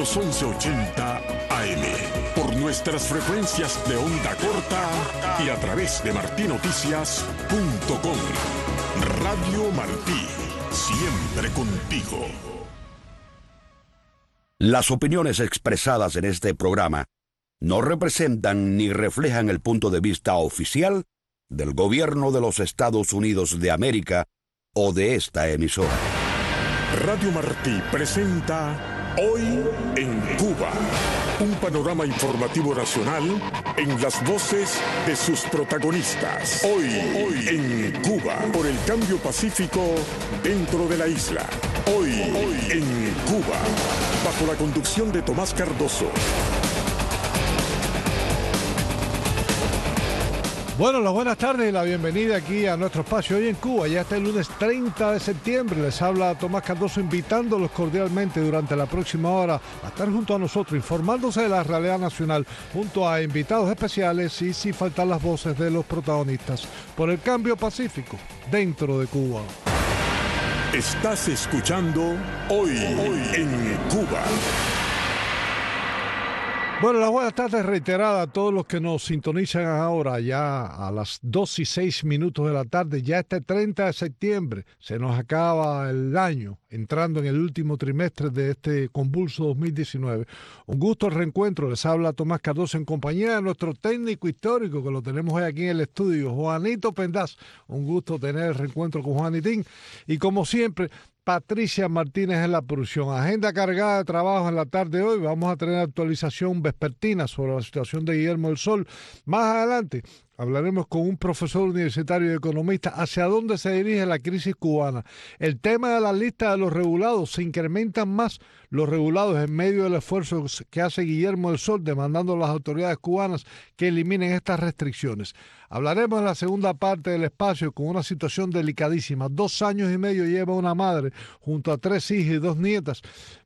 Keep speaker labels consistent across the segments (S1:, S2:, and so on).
S1: los 1180 AM, por nuestras frecuencias de onda corta y a través de martinoticias.com. Radio Martí, siempre contigo.
S2: Las opiniones expresadas en este programa no representan ni reflejan el punto de vista oficial del gobierno de los Estados Unidos de América o de esta emisora.
S1: Radio Martí presenta Hoy en Cuba, un panorama informativo nacional en las voces de sus protagonistas. Hoy en Cuba, por el cambio pacífico dentro de la isla. Hoy en Cuba, bajo la conducción de Tomás Cardoso.
S3: Bueno, las buenas tardes y la bienvenida aquí a nuestro espacio Hoy en Cuba. Ya está el lunes 30 de septiembre. Les habla Tomás Cardoso invitándolos cordialmente durante la próxima hora a estar junto a nosotros, informándose de la realidad nacional, junto a invitados especiales y sin faltar las voces de los protagonistas por el cambio pacífico dentro de Cuba.
S1: Estás escuchando Hoy en Cuba.
S3: Bueno, las buenas tardes reiteradas a todos los que nos sintonizan ahora, ya a las 2:06 de la tarde, ya este 30 de septiembre, se nos acaba el año, entrando en el último trimestre de este convulso 2019. Un gusto el reencuentro, les habla Tomás Cardoso en compañía de nuestro técnico histórico, que lo tenemos hoy aquí en el estudio, Juanito Pendaz. Un gusto tener el reencuentro con Juanitín, y como siempre, Patricia Martínez en la producción. Agenda cargada de trabajo en la tarde de hoy. Vamos a tener actualización vespertina sobre la situación de Guillermo del Sol. Más adelante hablaremos con un profesor universitario y economista hacia dónde se dirige la crisis cubana. El tema de la lista de los regulados. Se incrementan más los regulados en medio del esfuerzo que hace Guillermo del Sol demandando a las autoridades cubanas que eliminen estas restricciones. Hablaremos en la segunda parte del espacio con una situación delicadísima. 2 años y medio lleva una madre junto a 3 hijas y 2 nietas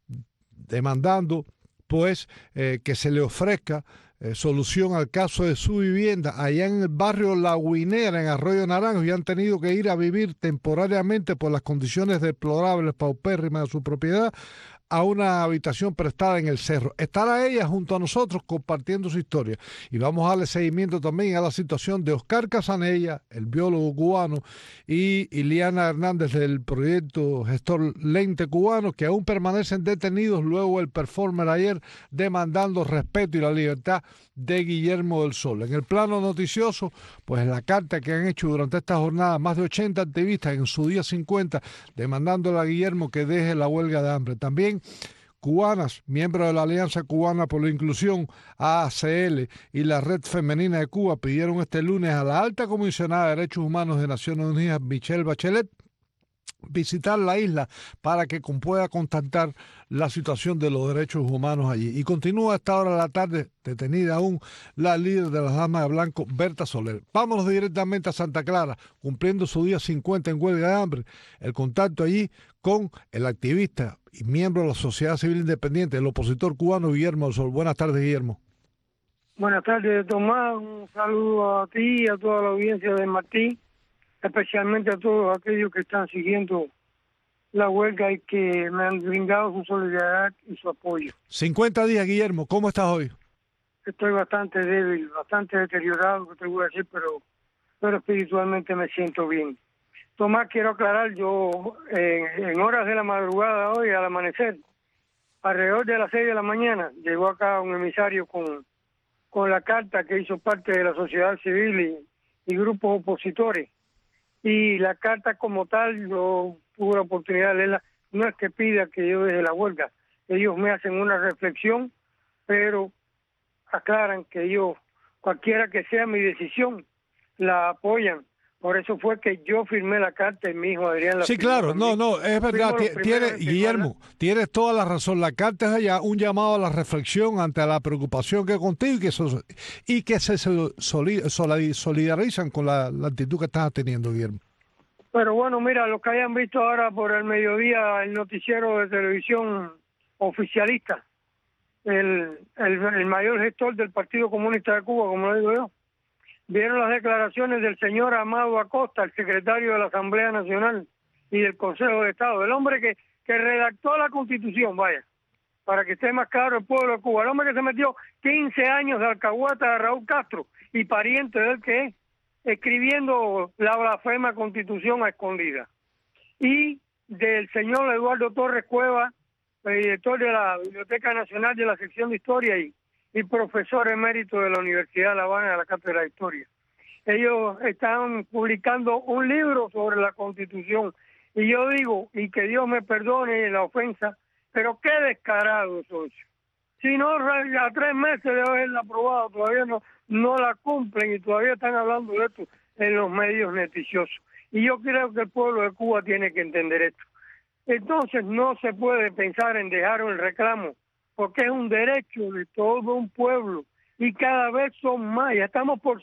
S3: demandando pues que se le ofrezca solución al caso de su vivienda allá en el barrio La Guinera, en Arroyo Naranjo, y han tenido que ir a vivir temporariamente por las condiciones deplorables, paupérrimas de su propiedad, a una habitación prestada en el cerro. Estará ella junto a nosotros compartiendo su historia, y vamos a darle seguimiento también a la situación de Oscar Casanella, el biólogo cubano, y Iliana Hernández del proyecto Gestor Lente Cubano, que aún permanecen detenidos luego del performer ayer demandando respeto y la libertad de Guillermo del Sol. En el plano noticioso, pues la carta que han hecho durante esta jornada más de 80 activistas en su día 50 demandándole a Guillermo que deje la huelga de hambre. También cubanas, miembros de la Alianza Cubana por la Inclusión, AACL, y la Red Femenina de Cuba pidieron este lunes a la alta comisionada de Derechos Humanos de Naciones Unidas, Michelle Bachelet, visitar la isla para que pueda contactar la situación de los derechos humanos allí. Y continúa a esta hora de la tarde detenida aún la líder de las Damas de Blanco, Berta Soler. Vámonos directamente a Santa Clara, cumpliendo su día 50 en huelga de hambre. El contacto allí con el activista y miembro de la Sociedad Civil Independiente, el opositor cubano Guillermo del Sol. Buenas tardes, Guillermo.
S4: Buenas tardes, Tomás. Un saludo a ti y a toda la audiencia de Martín, especialmente a todos aquellos que están siguiendo la huelga y que me han brindado su solidaridad y su apoyo.
S3: 50 días, Guillermo. ¿Cómo estás hoy?
S4: Estoy bastante débil, bastante deteriorado, que te voy a decir, pero espiritualmente me siento bien. Tomás, quiero aclarar, yo en horas de la madrugada hoy, al amanecer, alrededor de las 6 de la mañana, llegó acá un emisario con la carta que hizo parte de la sociedad civil y grupos opositores. Y la carta como tal, yo tuve la oportunidad de leerla, no es que pida que yo deje la huelga, ellos me hacen una reflexión, pero aclaran que ellos, cualquiera que sea mi decisión, la apoyan. Por eso fue que yo firmé la carta y mi hijo Adrián la
S3: Sí,
S4: firmó
S3: claro,
S4: también.
S3: no, es verdad, Guillermo, tienes toda la razón. La carta es allá un llamado a la reflexión ante la preocupación que hay contigo y que se solidarizan con la actitud que estás teniendo, Guillermo.
S4: Pero bueno, mira, los que hayan visto ahora por el mediodía el noticiero de televisión oficialista, el mayor gestor del Partido Comunista de Cuba, como lo digo yo, vieron las declaraciones del señor Amado Acosta, el secretario de la Asamblea Nacional y del Consejo de Estado, el hombre que redactó la Constitución, vaya. para que esté más claro el pueblo de Cuba. El hombre que se metió 15 años de alcahueta de Raúl Castro y pariente de él que es, escribiendo la blasfema Constitución a escondida. Y del señor Eduardo Torres Cueva, director de la Biblioteca Nacional de la sección de Historia y profesor emérito de la Universidad de La Habana de la Cátedra de Historia. Ellos están publicando un libro sobre la Constitución. Y yo digo, y que Dios me perdone la ofensa, pero qué descarado socio. Si no, a 3 meses de haberla aprobado, todavía no la cumplen y todavía están hablando de esto en los medios noticiosos. Y yo creo que el pueblo de Cuba tiene que entender esto. Entonces no se puede pensar en dejar el reclamo, porque es un derecho de todo un pueblo y cada vez son más. Ya estamos por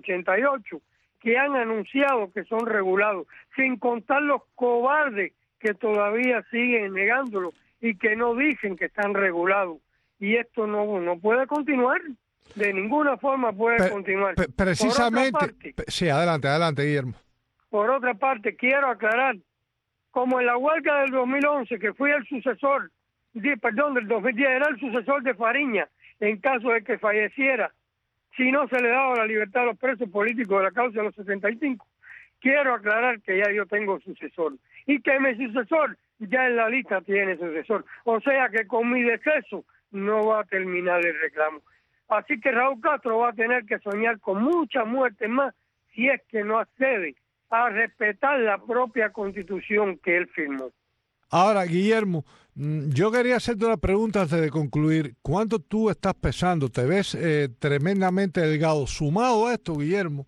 S4: 188 que han anunciado que son regulados, sin contar los cobardes que todavía siguen negándolo y que no dicen que están regulados. Y esto no puede continuar, de ninguna forma puede continuar.
S3: Precisamente, sí, adelante, Guillermo.
S4: Por otra parte, quiero aclarar, como en la huelga del 2011, que fui el sucesor, del 2010, era el sucesor de Fariña, en caso de que falleciera, si no se le daba la libertad a los presos políticos de la causa de los 65, quiero aclarar que ya yo tengo sucesor, y que mi sucesor ya en la lista tiene sucesor, o sea que con mi deceso no va a terminar el reclamo. Así que Raúl Castro va a tener que soñar con muchas muertes más si es que no accede a respetar la propia Constitución que él firmó.
S3: Ahora, Guillermo, yo quería hacerte una pregunta antes de concluir. ¿Cuánto tú estás pesando? ¿Te ves tremendamente delgado? Sumado a esto, Guillermo,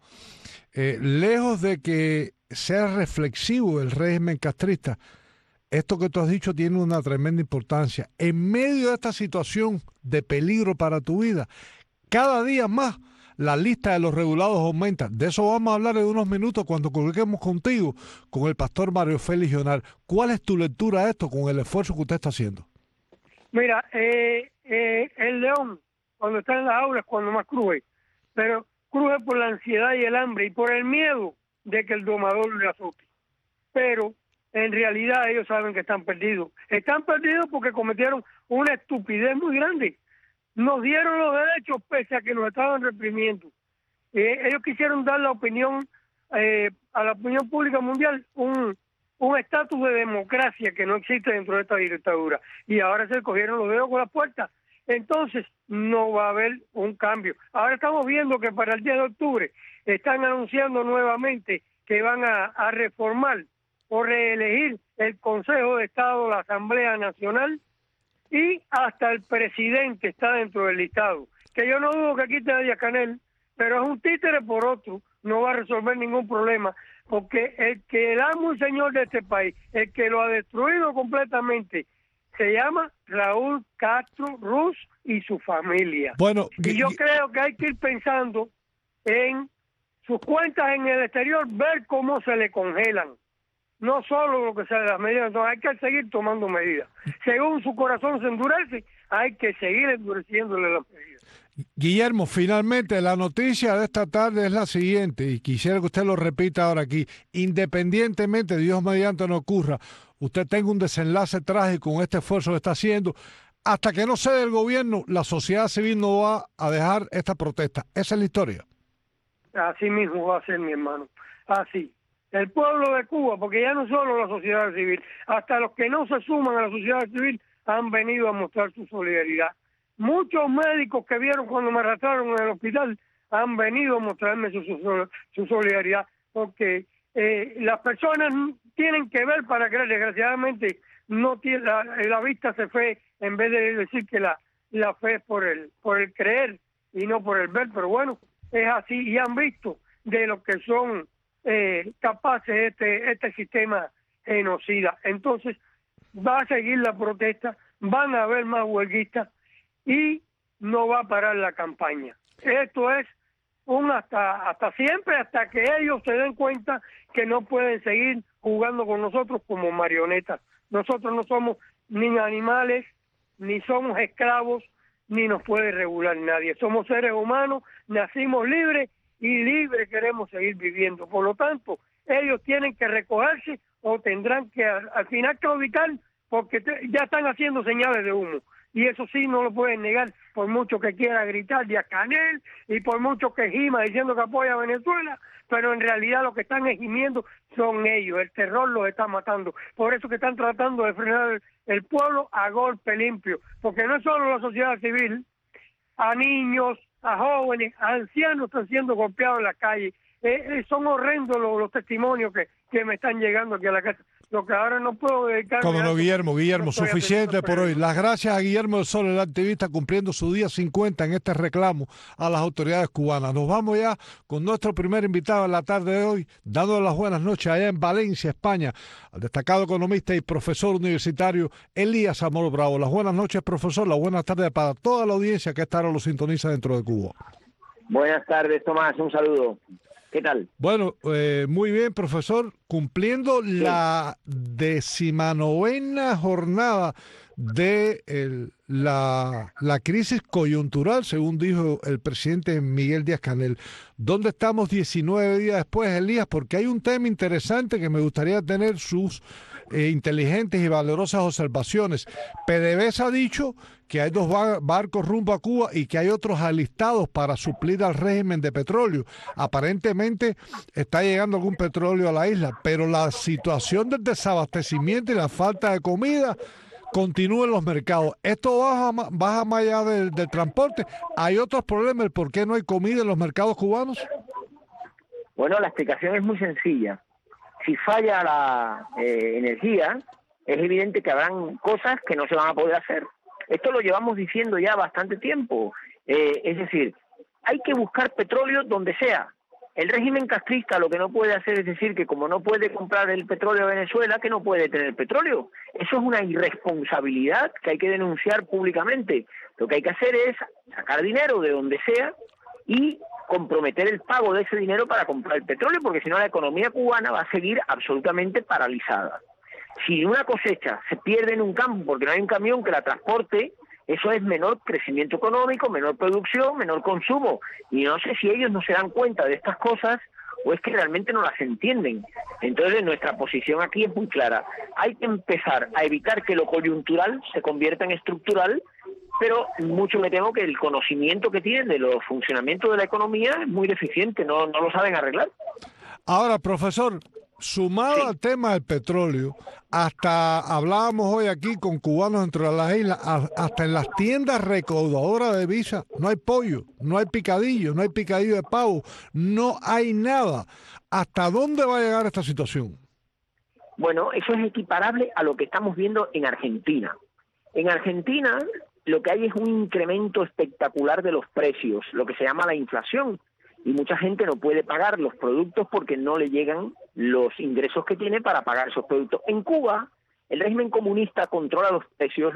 S3: lejos de que sea reflexivo el régimen castrista, esto que tú has dicho tiene una tremenda importancia. En medio de esta situación de peligro para tu vida, cada día más la lista de los regulados aumenta. De eso vamos a hablar en unos minutos cuando coloquemos contigo con el pastor Mario Félix Leonard. ¿Cuál es tu lectura de esto con el esfuerzo que usted está haciendo?
S4: Mira, el león, cuando está en las aulas, cuando más cruje, pero cruje por la ansiedad y el hambre y por el miedo de que el domador le azote. Pero en realidad ellos saben que están perdidos. Están perdidos porque cometieron una estupidez muy grande. Nos dieron los derechos pese a que nos estaban reprimiendo. Ellos quisieron dar la opinión a la opinión pública mundial un estatus de democracia que no existe dentro de esta dictadura. Y ahora se cogieron los dedos con las puertas. Entonces no va a haber un cambio. Ahora estamos viendo que para el 10 de octubre están anunciando nuevamente que van a reformar o reelegir el Consejo de Estado, la Asamblea Nacional, y hasta el presidente está dentro del listado. Que yo no dudo que quite a Díaz-Canel, pero es un títere por otro, no va a resolver ningún problema, porque el que el amo y señor de este país, el que lo ha destruido completamente, se llama Raúl Castro Ruz y su familia.
S3: Bueno,
S4: y yo creo que hay que ir pensando en sus cuentas en el exterior, ver cómo se le congelan. No solo lo que sea de las medidas, entonces hay que seguir tomando medidas. Según su corazón se endurece, hay que seguir endureciéndole las medidas.
S3: Guillermo, finalmente la noticia de esta tarde es la siguiente, y quisiera que usted lo repita ahora aquí. Independientemente, Dios mediante no ocurra, usted tenga un desenlace trágico con este esfuerzo que está haciendo, hasta que no cede el gobierno, la sociedad civil no va a dejar esta protesta. Esa es la historia.
S4: Así mismo va a ser, mi hermano. Así. El pueblo de Cuba, porque ya no solo la sociedad civil, hasta los que no se suman a la sociedad civil han venido a mostrar su solidaridad. Muchos médicos que vieron cuando me arrastraron en el hospital han venido a mostrarme su solidaridad, porque las personas tienen que ver para creer. Desgraciadamente no tiene, la vista se fue, en vez de decir que la fe es por el creer y no por el ver, pero bueno, es así, y han visto de lo que son capaces este sistema genocida. Entonces va a seguir la protesta, van a haber más huelguistas y no va a parar la campaña. Esto es hasta siempre, hasta que ellos se den cuenta que no pueden seguir jugando con nosotros como marionetas. Nosotros no somos ni animales, ni somos esclavos, ni nos puede regular nadie. Somos seres humanos, nacimos libres y libre queremos seguir viviendo. Por lo tanto, ellos tienen que recogerse o tendrán que al final claudicar, porque ya están haciendo señales de humo. y eso sí no lo pueden negar, por mucho que quiera gritar Díaz-Canel y por mucho que gima diciendo que apoya a Venezuela, pero en realidad lo que están gimiendo son ellos, el terror los está matando. Por eso que están tratando de frenar el pueblo a golpe limpio, porque no es solo la sociedad civil, a niños, a jóvenes, a ancianos están siendo golpeados en la calle. Son horrendos los testimonios que me están llegando aquí a la casa. Lo que ahora no puedo dedicarme
S3: Como no, Guillermo,
S4: no
S3: suficiente por hoy. Las gracias a Guillermo del Sol, el activista, cumpliendo su día 50 en este reclamo a las autoridades cubanas. Nos vamos ya con nuestro primer invitado en la tarde de hoy, dando las buenas noches allá en Valencia, España, al destacado economista y profesor universitario Elías Amor Bravo. Las buenas noches, profesor, las buenas tardes para toda la audiencia que a esta hora lo sintoniza dentro de Cuba.
S5: Buenas tardes, Tomás, un saludo. ¿Qué tal?
S3: Bueno, muy bien, profesor. Cumpliendo la 19ª jornada de la crisis coyuntural, según dijo el presidente Miguel Díaz-Canel. ¿Dónde estamos 19 días después, Elías? Porque hay un tema interesante que me gustaría tener sus inteligentes y valerosas observaciones. PDVSA ha dicho que hay 2 barcos rumbo a Cuba y que hay otros alistados para suplir al régimen de petróleo. Aparentemente está llegando algún petróleo a la isla, pero la situación del desabastecimiento y la falta de comida continúa en los mercados. Esto baja más allá del transporte. ¿Hay otros problemas? ¿El por qué no hay comida en los mercados cubanos?
S5: Bueno, la explicación es muy sencilla. Si falla la energía, es evidente que habrán cosas que no se van a poder hacer. Esto lo llevamos diciendo ya bastante tiempo. Es decir, hay que buscar petróleo donde sea. El régimen castrista lo que no puede hacer es decir que como no puede comprar el petróleo de Venezuela, que no puede tener petróleo. Eso es una irresponsabilidad que hay que denunciar públicamente. Lo que hay que hacer es sacar dinero de donde sea y comprometer el pago de ese dinero para comprar el petróleo, porque si no la economía cubana va a seguir absolutamente paralizada. Si una cosecha se pierde en un campo porque no hay un camión que la transporte, eso es menor crecimiento económico, menor producción, menor consumo. Y no sé si ellos no se dan cuenta de estas cosas o es que realmente no las entienden. Entonces nuestra posición aquí es muy clara. Hay que empezar a evitar que lo coyuntural se convierta en estructural, pero mucho me temo que el conocimiento que tienen de los funcionamientos de la economía es muy deficiente, no lo saben arreglar.
S3: Ahora, profesor, sumado al tema del petróleo, hasta hablábamos hoy aquí con cubanos dentro de las islas, hasta en las tiendas recaudadoras de visa no hay pollo, no hay picadillo, no hay picadillo de pavo, no hay nada. ¿Hasta dónde va a llegar esta situación?
S5: Bueno, eso es equiparable a lo que estamos viendo en Argentina. En Argentina lo que hay es un incremento espectacular de los precios, lo que se llama la inflación, y mucha gente no puede pagar los productos porque no le llegan los ingresos que tiene para pagar esos productos. En Cuba, el régimen comunista controla los precios,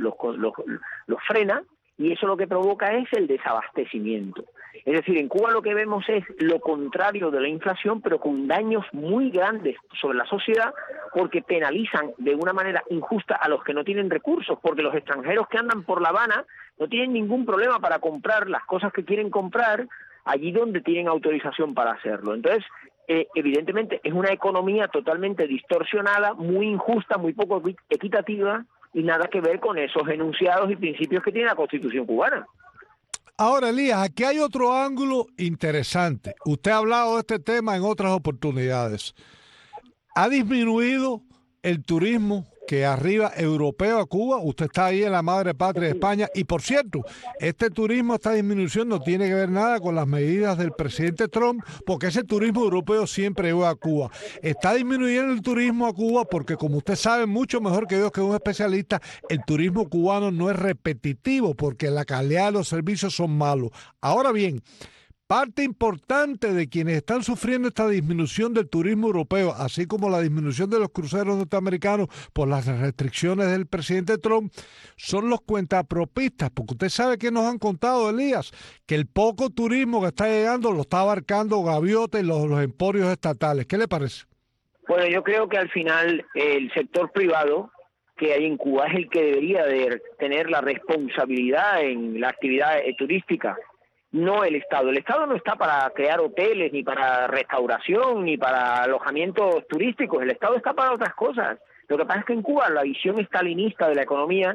S5: los frena, y eso lo que provoca es el desabastecimiento. Es decir, en Cuba lo que vemos es lo contrario de la inflación, pero con daños muy grandes sobre la sociedad, porque penalizan de una manera injusta a los que no tienen recursos, porque los extranjeros que andan por La Habana no tienen ningún problema para comprar las cosas que quieren comprar allí donde tienen autorización para hacerlo. Entonces, evidentemente es una economía totalmente distorsionada, muy injusta, muy poco equitativa y nada que ver con esos enunciados y principios que tiene la Constitución cubana.
S3: Ahora, Elías, aquí hay otro ángulo interesante. Usted ha hablado de este tema en otras oportunidades. ¿Ha disminuido el turismo que arriba europeo a Cuba? Usted está ahí en la madre patria de España. Y por cierto, este turismo, esta disminución no tiene que ver nada con las medidas del presidente Trump, porque ese turismo europeo siempre llegó a Cuba. Está disminuyendo el turismo a Cuba porque, como usted sabe mucho mejor que yo, que es un especialista, el turismo cubano no es repetitivo porque la calidad de los servicios son malos. Ahora bien, parte importante de quienes están sufriendo esta disminución del turismo europeo, así como la disminución de los cruceros norteamericanos por las restricciones del presidente Trump, son los cuentapropistas, porque usted sabe que nos han contado, Elías, que el poco turismo que está llegando lo está abarcando Gaviota y los emporios estatales. ¿Qué le parece?
S5: Bueno, yo creo que al final el sector privado que hay en Cuba es el que debería de tener la responsabilidad en la actividad turística, no el Estado. El Estado no está para crear hoteles, ni para restauración, ni para alojamientos turísticos. El Estado está para otras cosas. Lo que pasa es que en Cuba la visión estalinista de la economía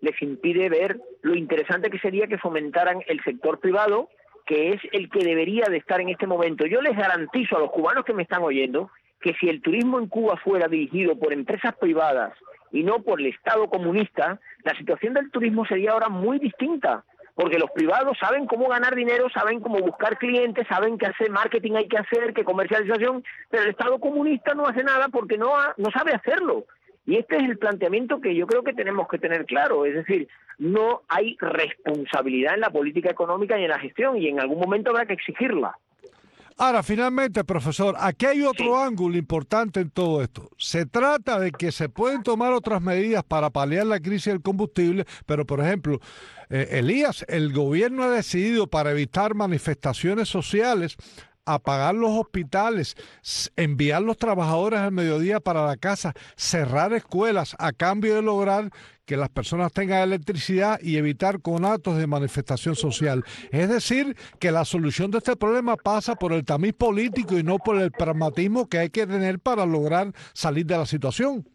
S5: les impide ver lo interesante que sería que fomentaran el sector privado, que es el que debería de estar en este momento. Yo les garantizo a los cubanos que me están oyendo que si el turismo en Cuba fuera dirigido por empresas privadas y no por el Estado comunista, la situación del turismo sería ahora muy distinta, porque los privados saben cómo ganar dinero, saben cómo buscar clientes, saben qué hacer marketing hay que hacer, qué comercialización, pero el Estado comunista no hace nada porque no sabe hacerlo. Y este es el planteamiento que yo creo que tenemos que tener claro, es decir, no hay responsabilidad en la política económica y en la gestión, y en algún momento habrá que exigirla.
S3: Ahora, finalmente, profesor, aquí hay otro ángulo importante en todo esto. Se trata de que se pueden tomar otras medidas para paliar la crisis del combustible, pero, por ejemplo, Elías, el gobierno ha decidido, para evitar manifestaciones sociales, apagar los hospitales, enviar los trabajadores al mediodía para la casa, cerrar escuelas a cambio de lograr que las personas tengan electricidad y evitar conatos de manifestación social. Es decir, que la solución de este problema pasa por el tamiz político y no por el pragmatismo que hay que tener para lograr salir de la situación.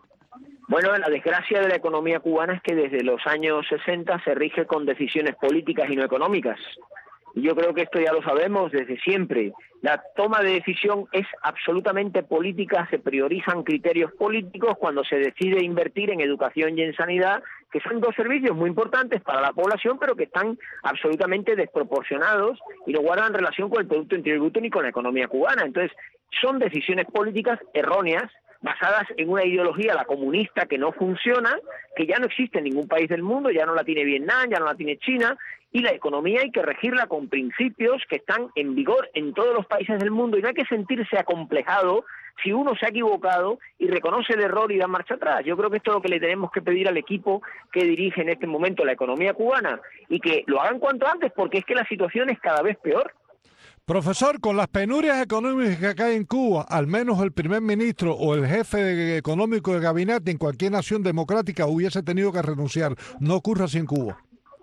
S5: Bueno, la desgracia de la economía cubana es que desde los años 60 se rige con decisiones políticas y no económicas. Y yo creo que esto ya lo sabemos desde siempre. La toma de decisión es absolutamente política, se priorizan criterios políticos cuando se decide invertir en educación y en sanidad, que son dos servicios muy importantes para la población, pero que están absolutamente desproporcionados y no guardan relación con el Producto Interior Bruto ni con la economía cubana. Entonces, son decisiones políticas erróneas, basadas en una ideología, la comunista, que no funciona, que ya no existe en ningún país del mundo, ya no la tiene Vietnam, ya no la tiene China, y la economía hay que regirla con principios que están en vigor en todos los países del mundo, y no hay que sentirse acomplejado si uno se ha equivocado y reconoce el error y da marcha atrás. Yo creo que esto es lo que le tenemos que pedir al equipo que dirige en este momento la economía cubana, y que lo hagan cuanto antes, porque es que la situación es cada vez peor.
S3: Profesor, con las penurias económicas que hay en Cuba, al menos el primer ministro o el jefe económico de gabinete en cualquier nación democrática hubiese tenido que renunciar. No ocurre así en Cuba.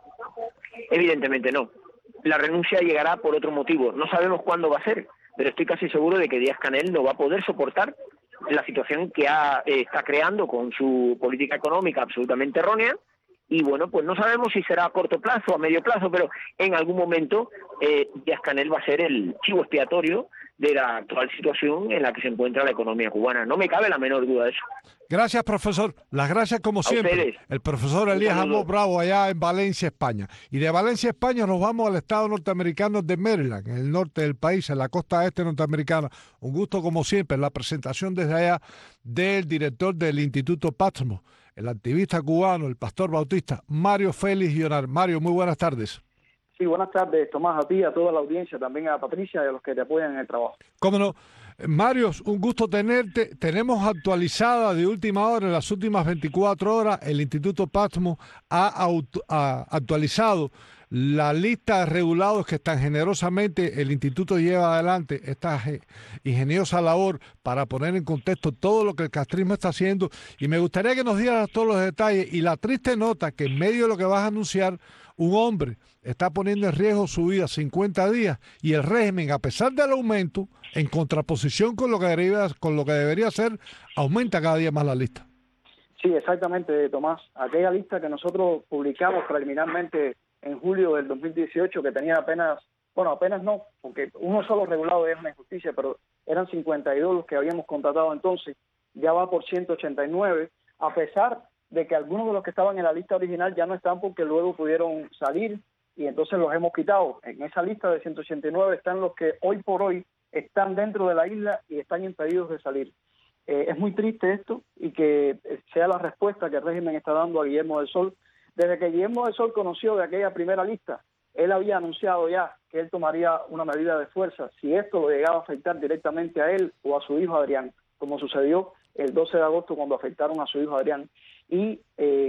S5: Evidentemente no. La renuncia llegará por otro motivo. No sabemos cuándo va a ser, pero estoy casi seguro de que Díaz-Canel no va a poder soportar la situación que está creando con su política económica absolutamente errónea. Y bueno, pues no sabemos si será a corto plazo o a medio plazo, pero en algún momento Díaz-Canel va a ser el chivo expiatorio de la actual situación en la que se encuentra la economía cubana. No me cabe la menor duda de eso.
S3: Gracias, profesor. Las gracias como siempre.
S5: Ustedes.
S3: El profesor Elías Amos Bravo, allá en Valencia, España. Y de Valencia, España, nos vamos al estado norteamericano de Maryland, en el norte del país, en la costa este norteamericana. Un gusto como siempre, la presentación desde allá del director del Instituto Patmos, el activista cubano, el pastor bautista, Mario Félix Llonar. Mario, muy buenas tardes.
S6: Sí, buenas tardes, Tomás, a ti, a toda la audiencia, también a Patricia y a los que te apoyan en el trabajo.
S3: Cómo no. Mario, un gusto tenerte. Tenemos actualizada de última hora, en las últimas 24 horas, el Instituto Patmos ha actualizado la lista de regulados que tan generosamente el Instituto lleva adelante, esta ingeniosa labor para poner en contexto todo lo que el castrismo está haciendo. Y me gustaría que nos dieras todos los detalles y la triste nota que en medio de lo que vas a anunciar, un hombre está poniendo en riesgo su vida 50 días y el régimen, a pesar del aumento, en contraposición con lo que debería ser, aumenta cada día más la lista.
S6: Sí, exactamente, Tomás. Aquella lista que nosotros publicamos preliminarmente en julio del 2018, que tenía apenas no, porque uno solo regulado es una injusticia, pero eran 52 los que habíamos contratado entonces, ya va por 189, a pesar de que algunos de los que estaban en la lista original ya no están porque luego pudieron salir y entonces los hemos quitado. En esa lista de 189 están los que hoy por hoy están dentro de la isla y están impedidos de salir. Es muy triste esto y que sea la respuesta que el régimen está dando a Guillermo del Sol. Desde que Guillermo del Sol conoció de aquella primera lista, él había anunciado ya que él tomaría una medida de fuerza si esto lo llegaba a afectar directamente a él o a su hijo Adrián, como sucedió el 12 de agosto cuando afectaron a su hijo Adrián. Y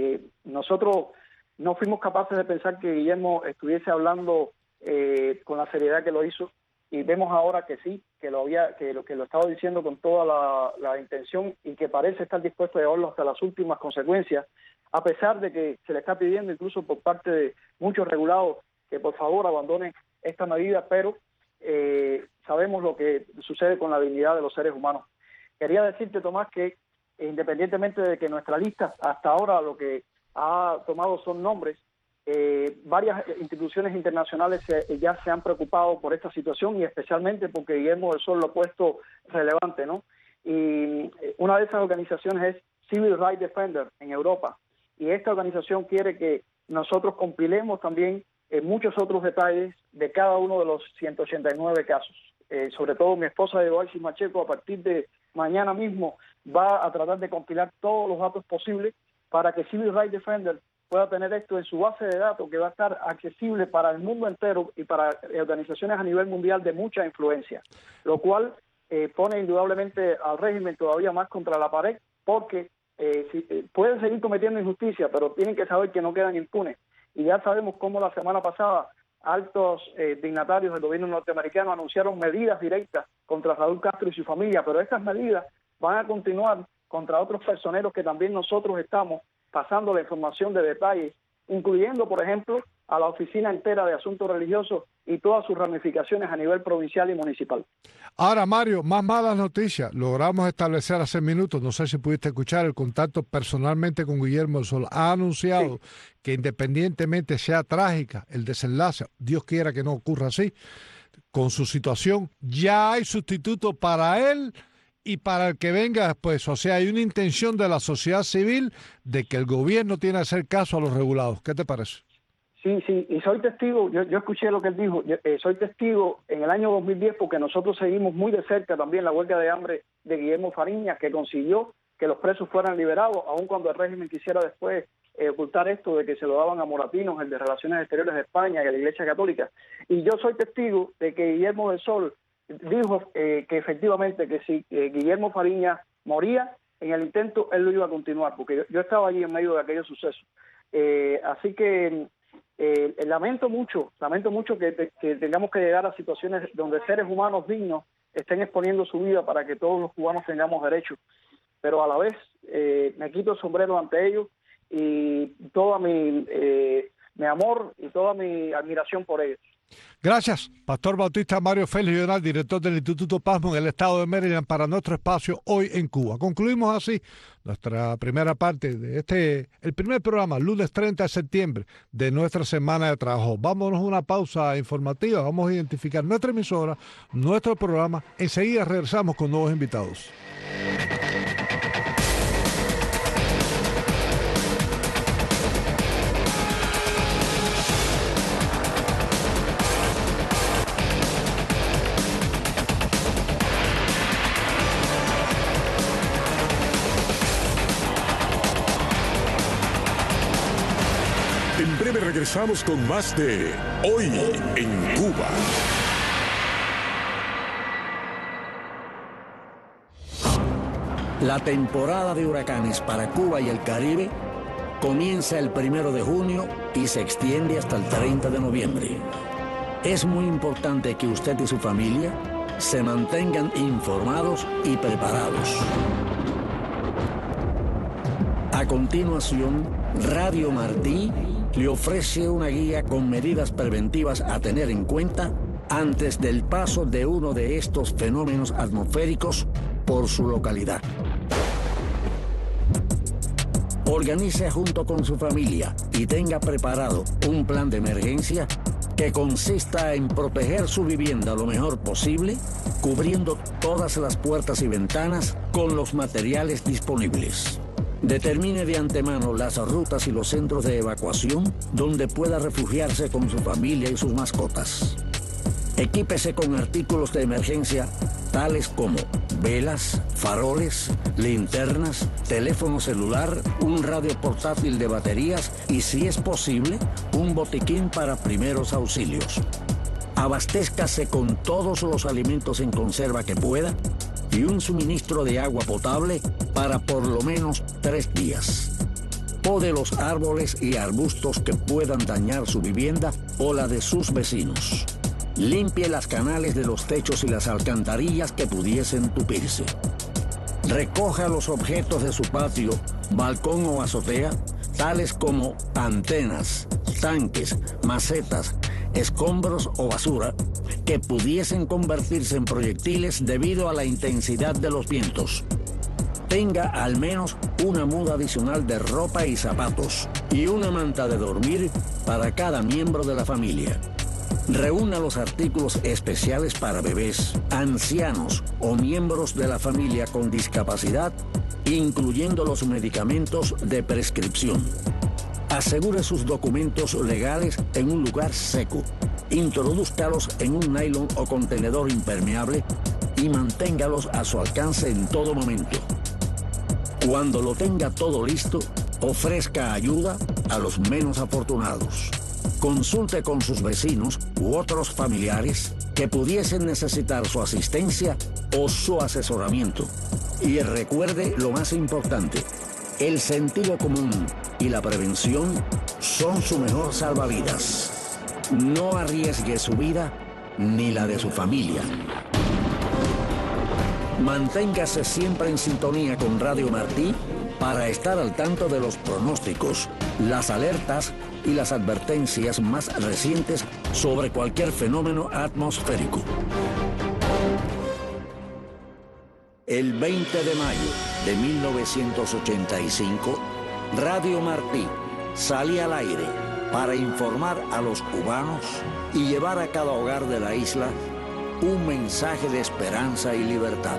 S6: nosotros no fuimos capaces de pensar que Guillermo estuviese hablando con la seriedad que lo hizo, y vemos ahora que sí, que lo estaba diciendo con toda la intención y que parece estar dispuesto a llevarlo hasta las últimas consecuencias, a pesar de que se le está pidiendo incluso por parte de muchos regulados que por favor abandonen esta medida, pero sabemos lo que sucede con la dignidad de los seres humanos. Quería decirte, Tomás, que independientemente de que nuestra lista hasta ahora lo que ha tomado son nombres. Varias instituciones internacionales ya se han preocupado por esta situación y especialmente porque Guillermo del Sol lo ha puesto relevante, ¿no? Y una de esas organizaciones es Civil Rights Defender en Europa, y esta organización quiere que nosotros compilemos también muchos otros detalles de cada uno de los 189 casos. Sobre todo mi esposa Edoardo Macheco, a partir de mañana mismo va a tratar de compilar todos los datos posibles para que Civil Rights Defender pueda tener esto en su base de datos, que va a estar accesible para el mundo entero y para organizaciones a nivel mundial de mucha influencia, lo cual pone indudablemente al régimen todavía más contra la pared, porque pueden seguir cometiendo injusticia, pero tienen que saber que no quedan impunes. Y ya sabemos cómo la semana pasada altos dignatarios del gobierno norteamericano anunciaron medidas directas contra Raúl Castro y su familia, pero estas medidas van a continuar contra otros personeros que también nosotros estamos pasando la información de detalles, incluyendo, por ejemplo, a la Oficina entera de Asuntos Religiosos y todas sus ramificaciones a nivel provincial y municipal.
S3: Ahora, Mario, más malas noticias. Logramos establecer hace minutos, no sé si pudiste escuchar, el contacto personalmente con Guillermo del Sol. Ha anunciado que independientemente sea trágica el desenlace, Dios quiera que no ocurra así, con su situación, ya hay sustituto para él y para el que venga después. O sea, hay una intención de la sociedad civil de que el gobierno tiene que hacer caso a los regulados. ¿Qué te parece?
S6: Sí, y soy testigo, yo escuché lo que él dijo, soy testigo en el año 2010 porque nosotros seguimos muy de cerca también la huelga de hambre de Guillermo Fariñas, que consiguió que los presos fueran liberados, aun cuando el régimen quisiera después ocultar esto de que se lo daban a moratinos, el de Relaciones Exteriores de España y a la Iglesia Católica. Y yo soy testigo de que Guillermo del Sol dijo que efectivamente que si Guillermo Fariñas moría en el intento, él lo iba a continuar, porque yo estaba allí en medio de aquellos sucesos. Así que lamento mucho que tengamos que llegar a situaciones donde seres humanos dignos estén exponiendo su vida para que todos los cubanos tengamos derechos, pero a la vez me quito el sombrero ante ellos y todo mi amor y toda mi admiración por ellos.
S3: Gracias, Pastor Bautista Mario Félix Llonal, director del Instituto Pasmo en el estado de Maryland, para nuestro espacio Hoy en Cuba. Concluimos así nuestra primera parte de el primer programa, lunes 30 de septiembre de nuestra semana de trabajo. Vámonos a una pausa informativa, vamos a identificar nuestra emisora, nuestro programa. Enseguida regresamos con nuevos invitados.
S1: En breve regresamos con más de Hoy en Cuba.
S7: La temporada de huracanes para Cuba y el Caribe comienza el 1 de junio y se extiende hasta el 30 de noviembre. Es muy importante que usted y su familia se mantengan informados y preparados. A continuación, Radio Martí le ofrece una guía con medidas preventivas a tener en cuenta antes del paso de uno de estos fenómenos atmosféricos por su localidad. Organice junto con su familia y tenga preparado un plan de emergencia que consista en proteger su vivienda lo mejor posible, cubriendo todas las puertas y ventanas con los materiales disponibles. Determine de antemano las rutas y los centros de evacuación donde pueda refugiarse con su familia y sus mascotas. Equípese con artículos de emergencia tales como velas, faroles, linternas, teléfono celular, un radio portátil de baterías y, si es posible, un botiquín para primeros auxilios. Abastézcase con todos los alimentos en conserva que pueda y un suministro de agua potable para por lo menos 3 días. Pode los árboles y arbustos que puedan dañar su vivienda o la de sus vecinos. Limpie las canales de los techos y las alcantarillas que pudiesen tupirse. Recoja los objetos de su patio, balcón o azotea, tales como antenas, tanques, macetas, escombros o basura, que pudiesen convertirse en proyectiles debido a la intensidad de los vientos. tenga al menos una muda adicional de ropa y zapatos y una manta de dormir para cada miembro de la familia. Reúna los artículos especiales para bebés, ancianos o miembros de la familia con discapacidad, incluyendo los medicamentos de prescripción. Asegure sus documentos legales en un lugar seco. Introdúzcalos en un nylon o contenedor impermeable y manténgalos a su alcance en todo momento. Cuando lo tenga todo listo, ofrezca ayuda a los menos afortunados. Consulte con sus vecinos u otros familiares que pudiesen necesitar su asistencia o su asesoramiento. Y recuerde lo más importante, el sentido común y la prevención son su mejor salvavidas. No arriesgue su vida ni la de su familia. Manténgase siempre en sintonía con Radio Martí para estar al tanto de los pronósticos, las alertas y las advertencias más recientes sobre cualquier fenómeno atmosférico. El 20 de mayo de 1985, Radio Martí salía al aire para informar a los cubanos y llevar a cada hogar de la isla un mensaje de esperanza y libertad.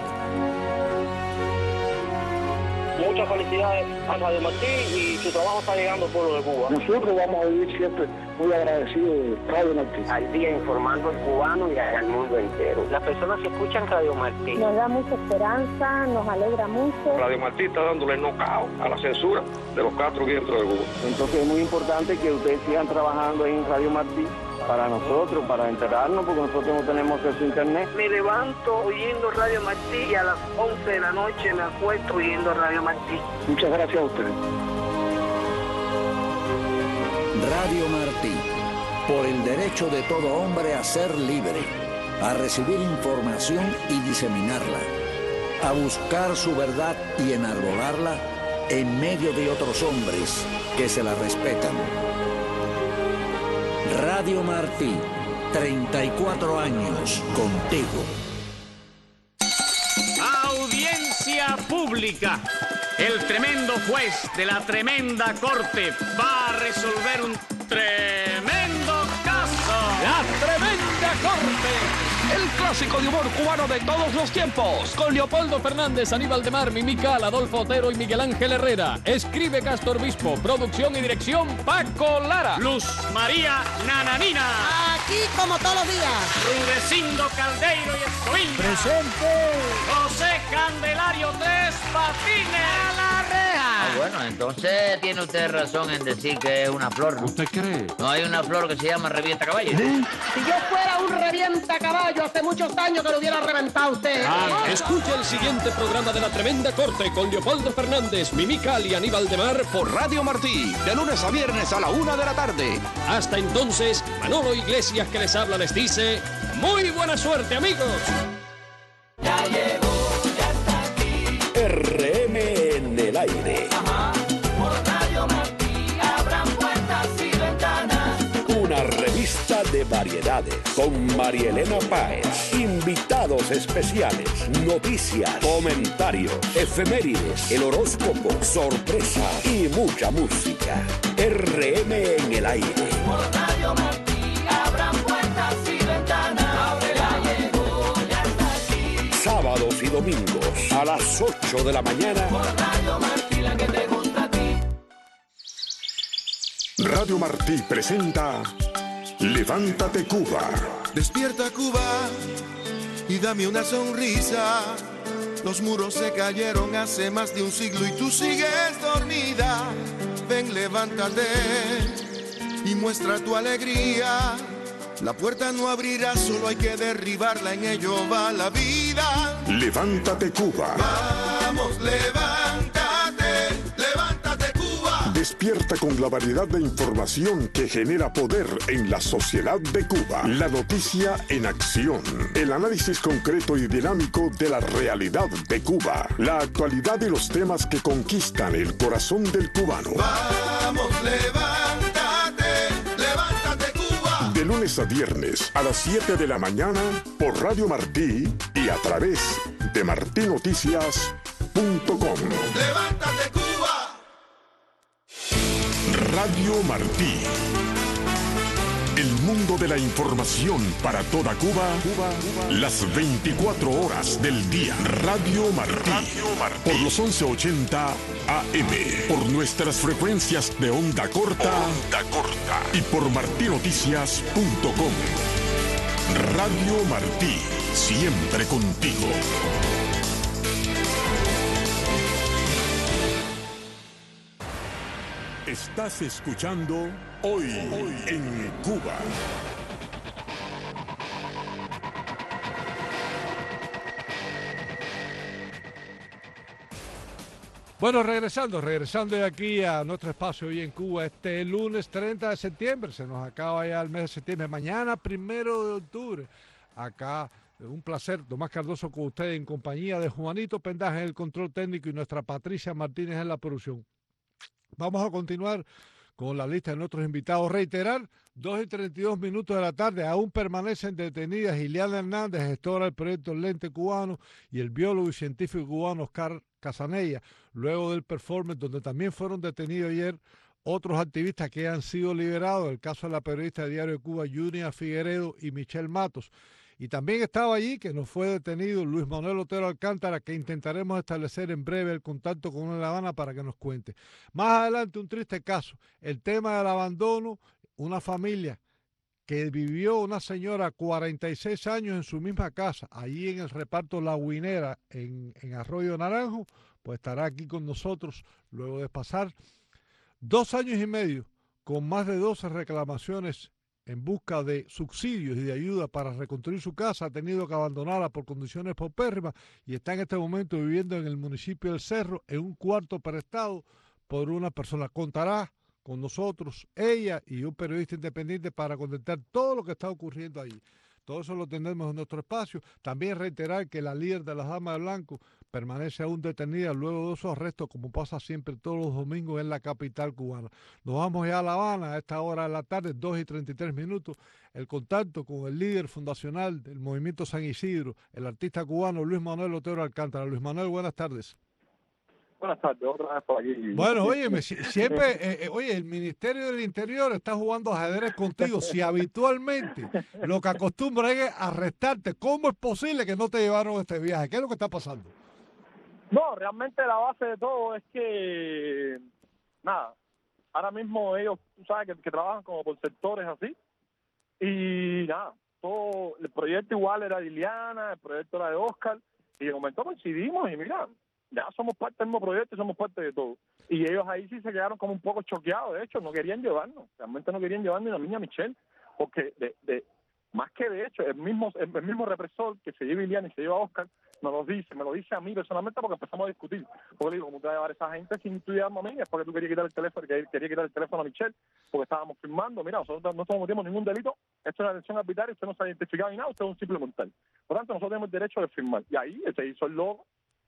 S8: Muchas felicidades a Radio Martí y su trabajo está llegando al pueblo de Cuba.
S6: Nosotros vamos a vivir siempre muy agradecidos de Radio Martí.
S5: Al día informando al cubano y al mundo entero. Las personas que escuchan Radio Martí.
S9: Nos da mucha esperanza, nos alegra mucho.
S8: Radio Martí está dándole knockout a la censura de los 4 vientos de Cuba.
S6: Entonces es muy importante que ustedes sigan trabajando ahí en Radio Martí para nosotros, para enterarnos, porque nosotros no tenemos acceso a internet.
S5: Me levanto oyendo Radio Martí y a las 11 de la noche me acuesto oyendo Radio Martí.
S6: Muchas gracias a ustedes.
S7: Radio Martí, por el derecho de todo hombre a ser libre, a recibir información y diseminarla, a buscar su verdad y enarbolarla en medio de otros hombres que se la respetan. Radio Martí, 34 años contigo.
S10: Audiencia pública. El tremendo juez de la tremenda corte va a resolver un tremendo caso.
S11: La tremenda corte. El clásico de humor cubano de todos los tiempos. Con Leopoldo Fernández, Aníbal de Mar, Mimical, Adolfo Otero y Miguel Ángel Herrera. Escribe Castor Bispo. Producción y dirección Paco Lara.
S10: Luz María Nananina.
S12: Aquí como todos los días.
S10: Rudecindo Caldeiro y Escoviña.
S12: Presente.
S10: José Candelario Tres Patines.
S12: A la reja.
S13: Bueno, entonces tiene usted razón en decir que es una flor.
S3: ¿Usted cree?
S13: No hay una flor que se llama revienta caballo.
S12: Si yo fuera un revienta caballo, hace muchos años que lo hubiera reventado usted.
S11: Escucha el siguiente programa de La Tremenda Corte con Leopoldo Fernández, Mimical y Aníbal de Mar por Radio Martí, de lunes a viernes a la 1 de la tarde. Hasta entonces, Manolo Iglesias que les habla les dice, muy buena suerte, amigos.
S14: Ya llegó, ya está aquí.
S2: RM en el aire.
S14: Ajá, por Radio Martí abran puertas y ventanas.
S2: Una revista de variedades con María Elena Páez. Invitados especiales, noticias, comentarios, efemérides, el horóscopo, sorpresas y mucha música. RM en el aire.
S14: Por Radio Martí abran puertas y ventanas. Ya llegó, ya está aquí.
S2: Sábados y domingos a las 8 de la mañana.
S14: Por Radio Martí, la que te gusta a ti.
S1: Radio Martí presenta Levántate Cuba.
S15: Despierta Cuba y dame una sonrisa. Los muros se cayeron hace más de un siglo y tú sigues dormida. Ven, levántate y muestra tu alegría. La puerta no abrirá, solo hay que derribarla, en ello va la vida.
S1: Levántate Cuba.
S15: Vamos, levántate, levántate Cuba.
S1: Despierta con la variedad de información que genera poder en la sociedad de Cuba. La noticia en acción. El análisis concreto y dinámico de la realidad de Cuba. La actualidad y los temas que conquistan el corazón del cubano.
S15: Vamos, levántate, levántate Cuba.
S1: De lunes a viernes a las 7 de la mañana por Radio Martí y a través de martinoticias.com.
S15: Levántate, Cuba.
S1: Radio Martí. El mundo de la información para toda Cuba, las 24 horas del día. Radio Martí. Por los 1180 AM. Por nuestras frecuencias de onda corta. Y por martinoticias.com. Radio Martí. Siempre contigo. Estás escuchando Hoy en Cuba.
S3: Bueno, regresando de aquí a nuestro espacio Hoy en Cuba, este lunes 30 de septiembre, se nos acaba ya el mes de septiembre, mañana 1 de octubre, acá un placer, Tomás Cardoso con ustedes en compañía de Juanito Pendaje en el control técnico y nuestra Patricia Martínez en la producción. Vamos a continuar con la lista de nuestros invitados. Reiterar, 2:32 de la tarde, aún permanecen detenidas Ileana Hernández, gestora del proyecto El Lente Cubano, y el biólogo y científico cubano Oscar Casanella, luego del performance donde también fueron detenidos ayer otros activistas que han sido liberados, el caso de la periodista de Diario de Cuba, Junia Figueredo y Michelle Matos. Y también estaba allí, que nos fue detenido, Luis Manuel Otero Alcántara, que intentaremos establecer en breve el contacto con él en La Habana para que nos cuente. Más adelante, un triste caso, el tema del abandono, una familia que vivió una señora 46 años en su misma casa, allí en el reparto La Guinera, en Arroyo Naranjo, pues estará aquí con nosotros luego de pasar 2 años y medio con más de 12 reclamaciones en busca de subsidios y de ayuda para reconstruir su casa. Ha tenido que abandonarla por condiciones paupérrimas y está en este momento viviendo en el municipio del Cerro en un cuarto prestado por una persona. Contará con nosotros ella y un periodista independiente para contar todo lo que está ocurriendo allí. Todo eso lo tendremos en nuestro espacio. También reiterar que la líder de las Damas de Blanco permanece aún detenida luego de esos arrestos, como pasa siempre todos los domingos en la capital cubana. Nos vamos ya a La Habana a esta hora de la tarde, 2:33. El contacto con el líder fundacional del Movimiento San Isidro, el artista cubano Luis Manuel Otero Alcántara. Luis Manuel, buenas tardes.
S16: Buenas tardes, otra vez por aquí.
S3: Bueno, óyeme, siempre, oye, el Ministerio del Interior está jugando ajedrez contigo. Si habitualmente lo que acostumbra es arrestarte, ¿cómo es posible que no te llevaron este viaje? ¿Qué es lo que está pasando?
S16: No, realmente la base de todo es que, nada, ahora mismo ellos, tú sabes, que trabajan como por sectores así, y nada, todo, el proyecto igual era de Ileana, el proyecto era de Oscar, y de momento coincidimos, y mira, ya somos parte del mismo proyecto y somos parte de todo. Y ellos ahí sí se quedaron como un poco choqueados, de hecho, no querían llevarnos, realmente no querían llevarnos ni a la niña Michelle, porque más que de hecho, el mismo represor que se lleva Ileana y se lleva a Oscar, me lo dice a mí personalmente porque empezamos a discutir. Porque le digo, ¿cómo te vas a llevar a esa gente sin tú llevarme a mí? Es porque tú querías quitar el teléfono, a Michelle, porque estábamos firmando. Mira, nosotros no cometimos ningún delito, esto es una detención arbitraria, usted no se ha identificado ni nada, usted es un simple mortal. Por tanto, nosotros tenemos el derecho de firmar. Y ahí se hizo el logo,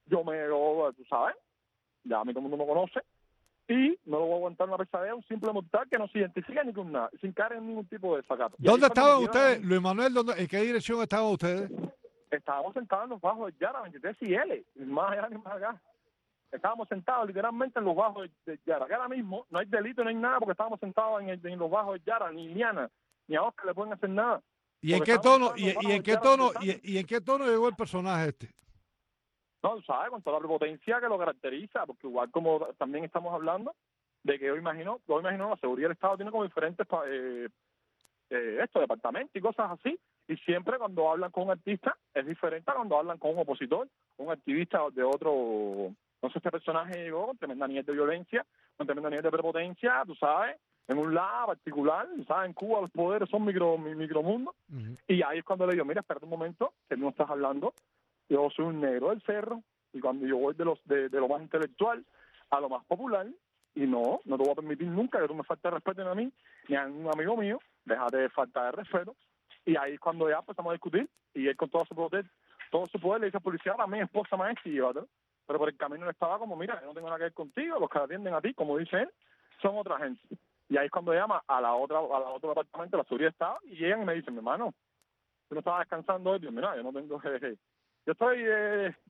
S16: tú sabes, ya a mí todo el mundo me conoce, y no lo voy a aguantar una pesadilla, un simple mortal que no se identifica ni con nada, sin caer en ningún tipo de desacato.
S3: ¿Dónde estaban ustedes, Luis Manuel? ¿En qué dirección estaban ustedes?
S16: Estábamos sentados en los bajos de Yara, 23 y L, ni más allá ni más acá. Estábamos sentados literalmente en los bajos de Yara, que ahora mismo no hay delito, no hay nada, porque estábamos sentados en los bajos de Yara, ni Ileana, ni a Oscar le pueden hacer nada.
S3: ¿Y en qué tono, en qué tono llegó el personaje este?
S16: No, sabes, con toda la prepotencia que lo caracteriza, porque igual como también estamos hablando, de que yo imagino la seguridad del Estado tiene como diferentes departamentos y cosas así, y siempre cuando hablan con un artista es diferente a cuando hablan con un opositor, un activista de otro. Entonces este personaje llegó con tremenda nivel de violencia, con tremenda nivel de prepotencia, tú sabes, en un lado particular, ¿sabes? En Cuba los poderes son micromundos, y ahí es cuando le digo, mira, espérate un momento, que no estás hablando, yo soy un negro del cerro, y cuando yo voy de lo más intelectual a lo más popular, y no te voy a permitir nunca que tú me faltes de respeto a mí, ni a un amigo mío, déjate de falta de respeto. Y ahí es cuando ya empezamos a discutir, y él con todo su poder le dice al policía, a mi esposa maestra, y llévatelo. Pero por el camino él estaba como, mira, yo no tengo nada que ver contigo, los que atienden a ti, como dice él, son otra gente. Y ahí es cuando llama a la otro departamento, la seguridad estaba, y llegan y me dicen, mi hermano, tú no estabas descansando hoy. Digo, mira, yo no tengo, yo estoy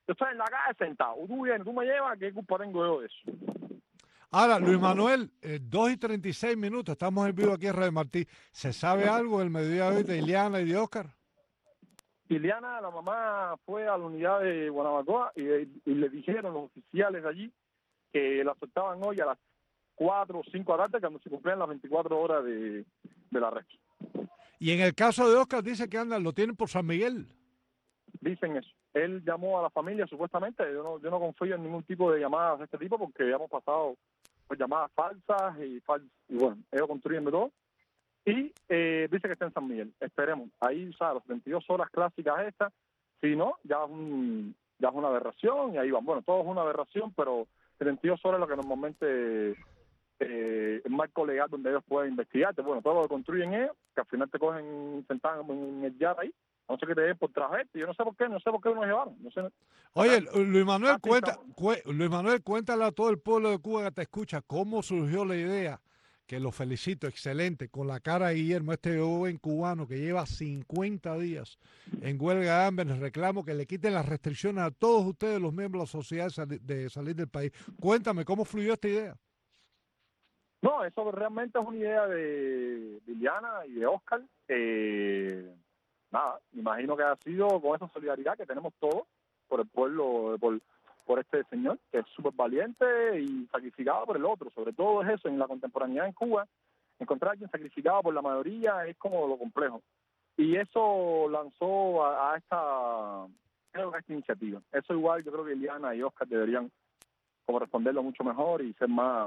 S16: yo estoy en la calle sentado, tú vienes, tú me llevas, ¿qué culpa tengo yo de eso?
S3: Ahora, Luis Manuel, 2:36, estamos en vivo aquí en Radio Martí. ¿Se sabe algo del mediodía de hoy de Ileana y de Oscar?
S16: Ileana, la mamá, fue a la unidad de Guanabacoa y le dijeron los oficiales de allí que la soltaban hoy a las 4 o 5 de la tarde, cuando se cumplían las 24 horas del arresto.
S3: Y en el caso de Oscar dice que lo tienen por San Miguel.
S16: Dicen eso. Él llamó a la familia, supuestamente. Yo no confío en ningún tipo de llamadas de este tipo porque hemos pasado pues, llamadas falsas y bueno, ellos construyen de todo. Y dice que está en San Miguel. Esperemos. Ahí, ¿sabes? Las 22 horas clásicas estas. Si no, ya es una aberración y ahí van. Bueno, todo es una aberración, pero 72 horas es lo que normalmente el marco legal donde ellos pueden investigarte. Bueno, todo lo que construyen ellos, que al final te cogen sentado en el yard ahí, no sé qué te den por travesti, yo no sé por qué nos llevaron. No sé.
S3: Oye, Luis Manuel, cuéntale a todo el pueblo de Cuba que te escucha cómo surgió la idea, que lo felicito, excelente, con la cara de Guillermo, este joven cubano que lleva 50 días en huelga de hambre, les reclamo que le quiten las restricciones a todos ustedes, los miembros de la sociedad, de salir del país. Cuéntame, ¿cómo fluyó esta idea?
S16: No, eso realmente es una idea de Liliana y de Oscar. Nada, me imagino que ha sido con esa solidaridad que tenemos todos por el pueblo, por este señor, que es súper valiente y sacrificado por el otro. Sobre todo es eso, en la contemporaneidad en Cuba, encontrar a alguien sacrificado por la mayoría es como lo complejo. Y eso lanzó a esta iniciativa. Eso igual yo creo que Liliana y Oscar deberían como responderlo mucho mejor y ser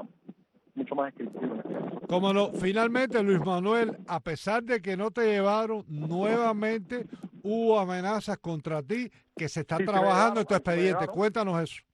S16: mucho más escritivo.
S3: Como no, finalmente, Luis Manuel, a pesar de que no te llevaron, nuevamente hubo amenazas contra ti, que se está trabajando en tu expediente. Cuéntanos eso.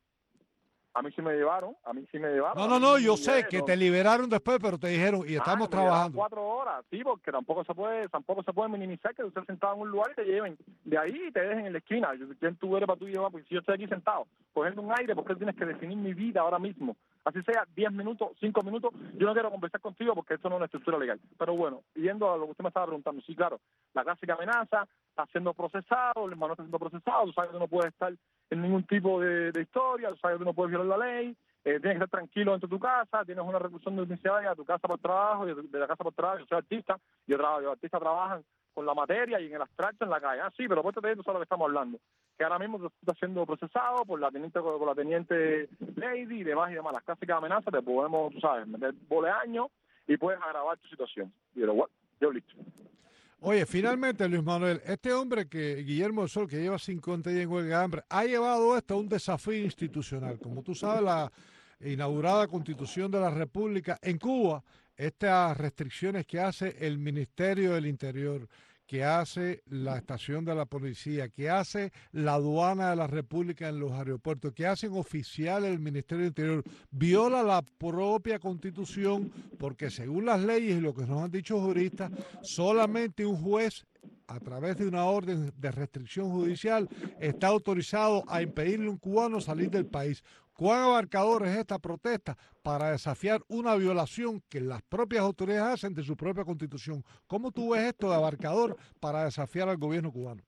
S16: A mí sí me llevaron.
S3: No, yo sé que te liberaron después, pero te dijeron, y estamos trabajando.
S16: 4 horas, sí, porque tampoco se puede minimizar que tú estés sentado en un lugar y te lleven de ahí y te dejen en la esquina. ¿Quién tú eres para tú llevar? Porque si yo estoy aquí sentado, cogiendo un aire, porque tienes que definir mi vida ahora mismo. Así sea 10 minutos, 5 minutos, yo no quiero conversar contigo porque esto no es una estructura legal. Pero bueno, yendo a lo que usted me estaba preguntando, sí, claro, la clásica amenaza, está siendo procesado, el hermano está siendo procesado, tú sabes que tú no puedes estar en ningún tipo de historia, tú sabes que tú no puedes violar la ley, tienes que estar tranquilo dentro de tu casa, tienes una reclusión domiciliaria a tu casa por trabajo, y de la casa por trabajo, yo soy artista, los artistas trabajan con la materia y en el abstracto en la calle. Ah, sí, pero tú sabes lo que estamos hablando. Que ahora mismo está siendo procesado por la teniente Lady y demás. Las clásicas amenazas, te podemos, tú sabes, meter boleaños y puedes agravar tu situación. Y pero bueno, yo listo.
S3: Oye, finalmente, Luis Manuel, este hombre Guillermo del Sol, que lleva 50 días en huelga de hambre, ha llevado esto a un desafío institucional. Como tú sabes, la inaugurada Constitución de la República en Cuba, estas restricciones que hace el Ministerio del Interior, que hace la estación de la policía, que hace la aduana de la República en los aeropuertos, que hacen oficiales del Ministerio del Interior, viola la propia Constitución porque según las leyes y lo que nos han dicho juristas, solamente un juez a través de una orden de restricción judicial está autorizado a impedirle a un cubano salir del país. ¿Cuán abarcador es esta protesta para desafiar una violación que las propias autoridades hacen de su propia Constitución? ¿Cómo tú ves esto de abarcador para desafiar al gobierno cubano?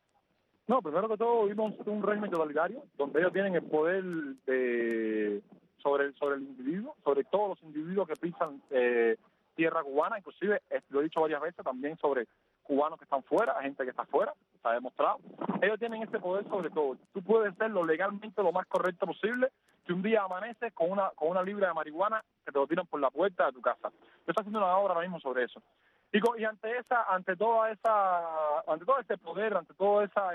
S16: No, primero que todo vivimos un régimen totalitario donde ellos tienen el poder sobre el individuo, sobre todos los individuos que pisan tierra cubana, inclusive, lo he dicho varias veces, también sobre cubanos que están fuera, gente que está fuera, está demostrado. Ellos tienen ese poder sobre todo. Tú puedes hacerlo legalmente lo más correcto posible, que un día amaneces con una libra de marihuana que te lo tiran por la puerta de tu casa. Yo estoy haciendo una obra ahora mismo sobre eso. Y ante todo este poder, ante toda esa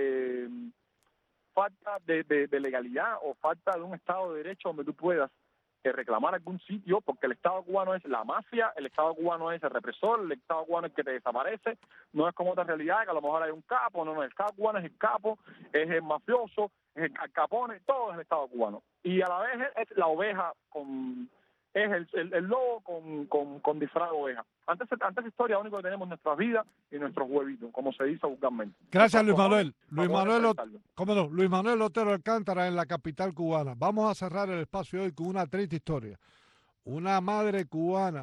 S16: falta de legalidad o falta de un Estado de Derecho donde tú puedas reclamar algún sitio, porque el Estado cubano es la mafia, el Estado cubano es el represor, el Estado cubano es el que te desaparece, no es como otra realidad que a lo mejor hay un capo, no, el Estado cubano es el capo, es el mafioso, es el capone, todo es el Estado cubano. Y a la vez es la oveja es el lobo con disfraz de oveja. Ante esa historia, lo único que tenemos es nuestras vidas y nuestros huevitos, como se dice vulgarmente.
S3: Gracias, Luis Manuel. Luis Manuel Otero Alcántara en la capital cubana. Vamos a cerrar el espacio hoy con una triste historia. Una madre cubana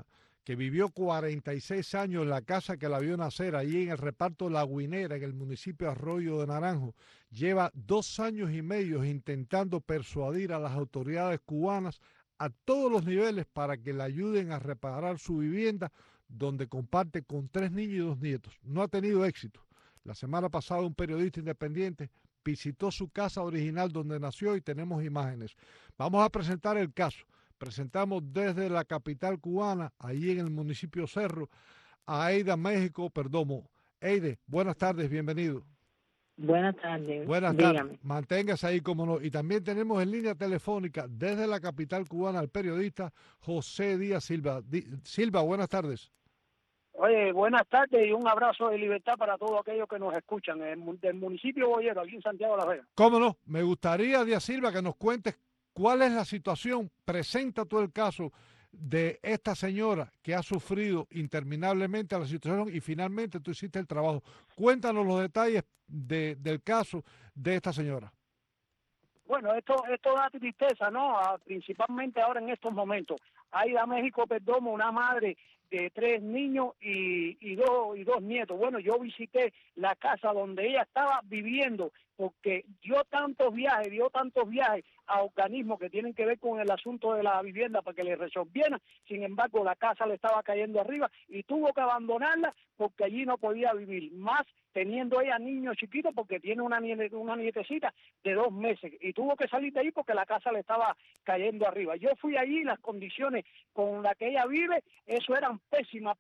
S3: que vivió 46 años en la casa que la vio nacer, allí en el reparto La Guinera, en el municipio de Arroyo de Naranjo, lleva 2 años y medio intentando persuadir a las autoridades cubanas a todos los niveles para que le ayuden a reparar su vivienda, donde comparte con 3 niños y 2 nietos. No ha tenido éxito. La semana pasada un periodista independiente visitó su casa original donde nació y tenemos imágenes. Vamos a presentar el caso. Presentamos desde la capital cubana, allí en el municipio Cerro, a Eida México Perdomo. Eide, buenas tardes, bienvenido.
S17: Buenas tardes.
S3: Buenas
S17: Dígame.
S3: tardes. Manténgase ahí como no. Y también tenemos en línea telefónica desde la capital cubana al periodista José Díaz Silva. Silva, buenas tardes.
S12: Oye, buenas tardes y un abrazo de libertad para todos aquellos que nos escuchan del municipio Boyero, aquí en Santiago de la Vega.
S3: ¿Cómo no? Me gustaría, Díaz Silva, que nos cuentes cuál es la situación. Presenta tú el caso de esta señora que ha sufrido interminablemente la situación y finalmente tú hiciste el trabajo. Cuéntanos los detalles del caso de esta señora.
S12: Bueno, esto da tristeza, ¿no? Principalmente ahora en estos momentos. Aida México Perdomo, una madre de 3 niños y dos nietos. Bueno, yo visité la casa donde ella estaba viviendo porque dio tantos viajes a organismos que tienen que ver con el asunto de la vivienda para que le resolvieran. Sin embargo, la casa le estaba cayendo arriba y tuvo que abandonarla porque allí no podía vivir. Más teniendo ella niños chiquitos porque tiene una nietecita de 2 meses y tuvo que salir de ahí porque la casa le estaba cayendo arriba. Yo fui allí y las condiciones con las que ella vive, eso eran pésimas,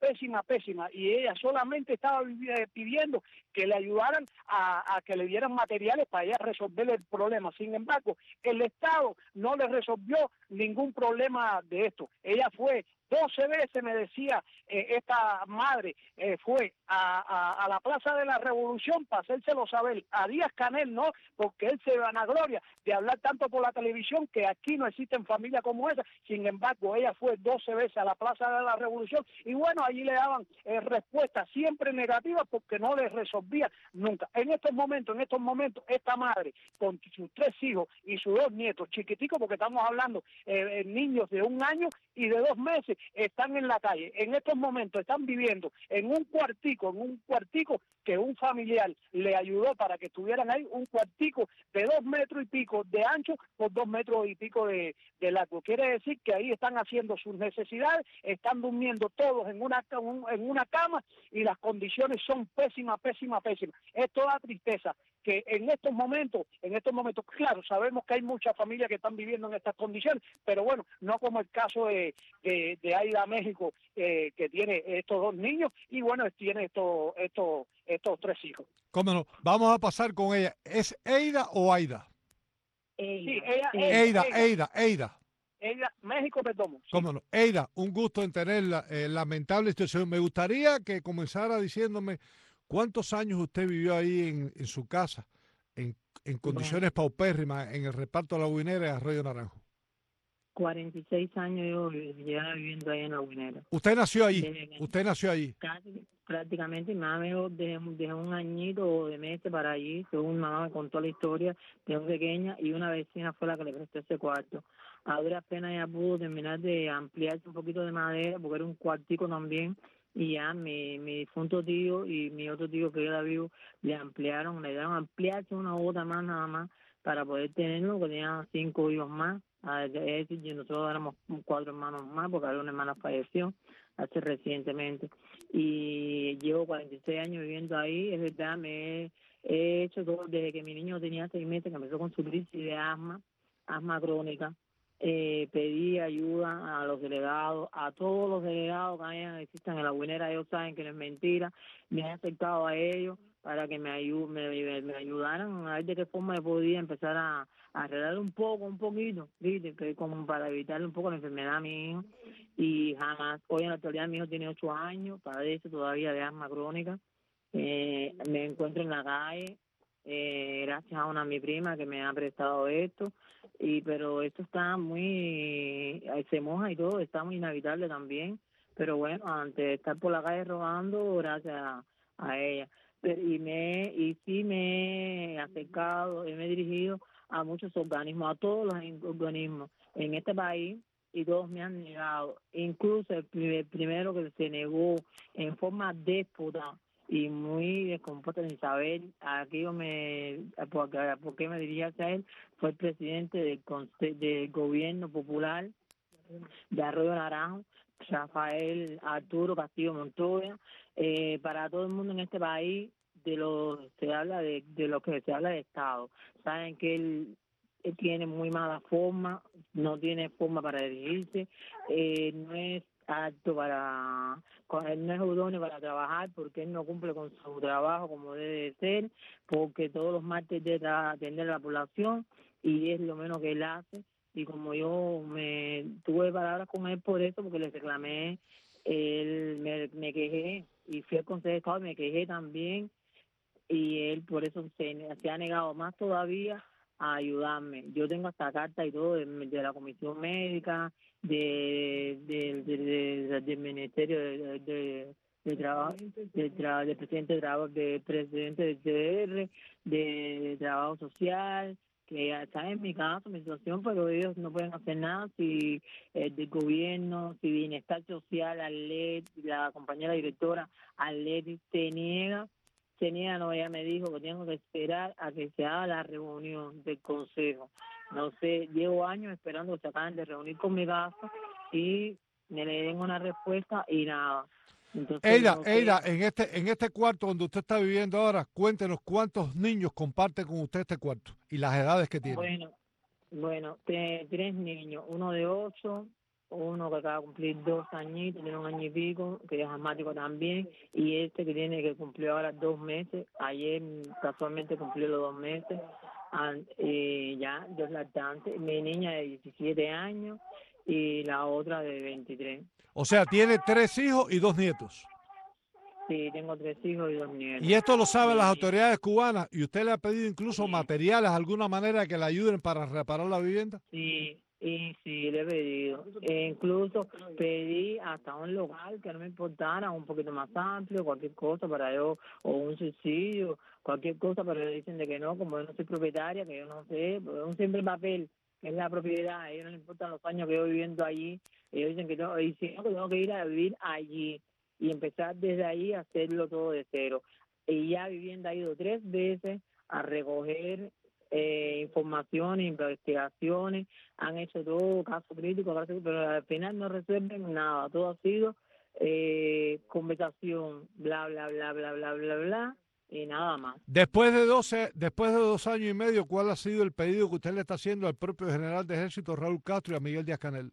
S12: y ella solamente estaba pidiendo que le ayudaran a que le dieran materiales para ella resolver el problema. Sin embargo, el Estado no le resolvió ningún problema de esto. Ella fue 12 veces, me decía esta madre, fue a la Plaza de la Revolución para hacérselo saber a Díaz Canel, ¿no? Porque él se vanagloria de hablar tanto por la televisión que aquí no existen familias como esa. Sin embargo, ella fue 12 veces a la Plaza de la Revolución y bueno, allí le daban respuestas siempre negativas porque no les resolvía nunca. En estos momentos, esta madre con sus 3 hijos y sus 2 nietos, chiquiticos, porque estamos hablando niños de 1 año y de 2 meses, están en la calle. En estos momentos están viviendo en un cuartico que un familiar le ayudó para que estuvieran ahí, un cuartico de 2 metros y pico de ancho por 2 metros y pico de largo. Quiere decir que ahí están haciendo sus necesidades, están durmiendo todos en una cama y las condiciones son pésimas. Esto da tristeza que en estos momentos, claro, sabemos que hay muchas familias que están viviendo en estas condiciones, pero bueno, no como el caso de Aida México, que tiene estos 2 niños y bueno, tiene estos 3 hijos.
S3: ¿Cómo no? Vamos a pasar con ella. ¿Es Eida o Aida?
S12: Sí,
S3: Eida.
S12: Ella, México Perdomo. Sí.
S3: ¿Cómo no? Eida, un gusto en tenerla. Lamentable situación. Me gustaría que comenzara diciéndome cuántos años usted vivió ahí en su casa, en condiciones paupérrimas, en el reparto de La Guinera de Arroyo Naranjo.
S17: 46 años yo llevaba viviendo ahí en La Guinera.
S3: ¿Usted nació allí?
S17: Casi, prácticamente. Mi mamá me dejó de 1 añito de meses para allí, según mi mamá me contó la historia, de pequeña, y una vecina fue la que le prestó ese cuarto. A duras penas ya pudo terminar de ampliarse un poquito de madera, porque era un cuartico también, y ya mi difunto tío y mi otro tío que era vivo le dieron ampliarse una gota más nada más para poder tenerlo, porque tenían 5 hijos más. Es decir, nosotros éramos 4 hermanos más, porque una hermana falleció hace recientemente. Y llevo 46 años viviendo ahí. Es verdad, me he hecho todo desde que mi niño tenía 6 meses, que empezó con su crisis de asma crónica. Pedí ayuda a los delegados, a todos los delegados que existan en La Guinera. Ellos saben que no es mentira. Me he acercado a ellos para que me ayudaran a ver de qué forma yo podía empezar a arreglar un poquito, ¿viste? Que como para evitarle un poco la enfermedad a mi hijo. Y jamás, hoy en la actualidad mi hijo tiene 8 años, padece todavía de asma crónica. Me encuentro en la calle, gracias a mi prima que me ha prestado esto, pero esto está se moja y todo, está muy inhabitable también. Pero bueno, antes de estar por la calle robando, gracias a ella. Y sí me he acercado, me he dirigido a muchos organismos, a todos los organismos en este país, y todos me han negado. Incluso el primero que se negó en forma déspota y muy descompuesta sin saber por qué me dirigí hacia él, fue el presidente del gobierno popular de Arroyo Naranjo, Rafael Arturo Castillo Montoya. Para todo el mundo en este país, de lo que se habla de Estado, saben que él tiene muy mala forma, no tiene forma para dirigirse, no es apto no es idóneo para trabajar, porque él no cumple con su trabajo como debe de ser, porque todos los martes debe atender a la población y es lo menos que él hace. Y como yo me tuve palabras con él por eso, porque le reclamé, me quejé y fui al Consejo de Estado y me quejé también, y él por eso se ha negado más todavía a ayudarme. Yo tengo hasta carta y todo de la comisión médica, del Ministerio de Trabajo, del presidente de Trabajo, del presidente del CDR, de Trabajo Social, que está en mi caso, mi situación, pero ellos no pueden hacer nada si del gobierno, si Bienestar Social, la compañera directora Arleti se niega, no, ella me dijo que tengo que esperar a que se haga la reunión del consejo. No sé, llevo años esperando que se acaben de reunir con mi caso y me le den una respuesta y nada. Entonces,
S3: Eida, en este cuarto donde usted está viviendo ahora, cuéntenos cuántos niños comparten con usted este cuarto y las edades que tienen.
S17: Bueno, 3 niños, uno de 8, uno que acaba de cumplir 2 añitos, tiene 1 año y pico, que es asmático también, y este que cumplió ahora 2 meses, ayer casualmente cumplió los 2 meses, ya, 2 lactantes, mi niña de 17 años y la otra de 23.
S3: O sea, tiene 3 hijos y 2 nietos.
S17: Sí, tengo 3 hijos y 2 nietos.
S3: Y esto lo saben las autoridades cubanas, y usted le ha pedido incluso materiales, alguna manera que le ayuden para reparar la vivienda.
S17: Sí, le he pedido. Incluso pedí hasta un local que no me importara, un poquito más amplio, cualquier cosa para yo, o un subsidio, cualquier cosa, pero ellos dicen de que no, como yo no soy propietaria, que yo no sé, es un simple papel, que es la propiedad, a ellos no les importan los años que yo viviendo allí, ellos dicen que no, y si no, que tengo que ir a vivir allí y empezar desde ahí a hacerlo todo de cero. Y ya viviendo ha ido 3 veces a recoger informaciones, investigaciones, han hecho todo, caso crítico, pero al final no resuelven nada, todo ha sido conversación, bla, bla, bla, bla, bla, bla, bla, y nada más.
S3: Después de 2 años y medio, ¿cuál ha sido el pedido que usted le está haciendo al propio general de Ejército, Raúl Castro, y a Miguel Díaz-Canel?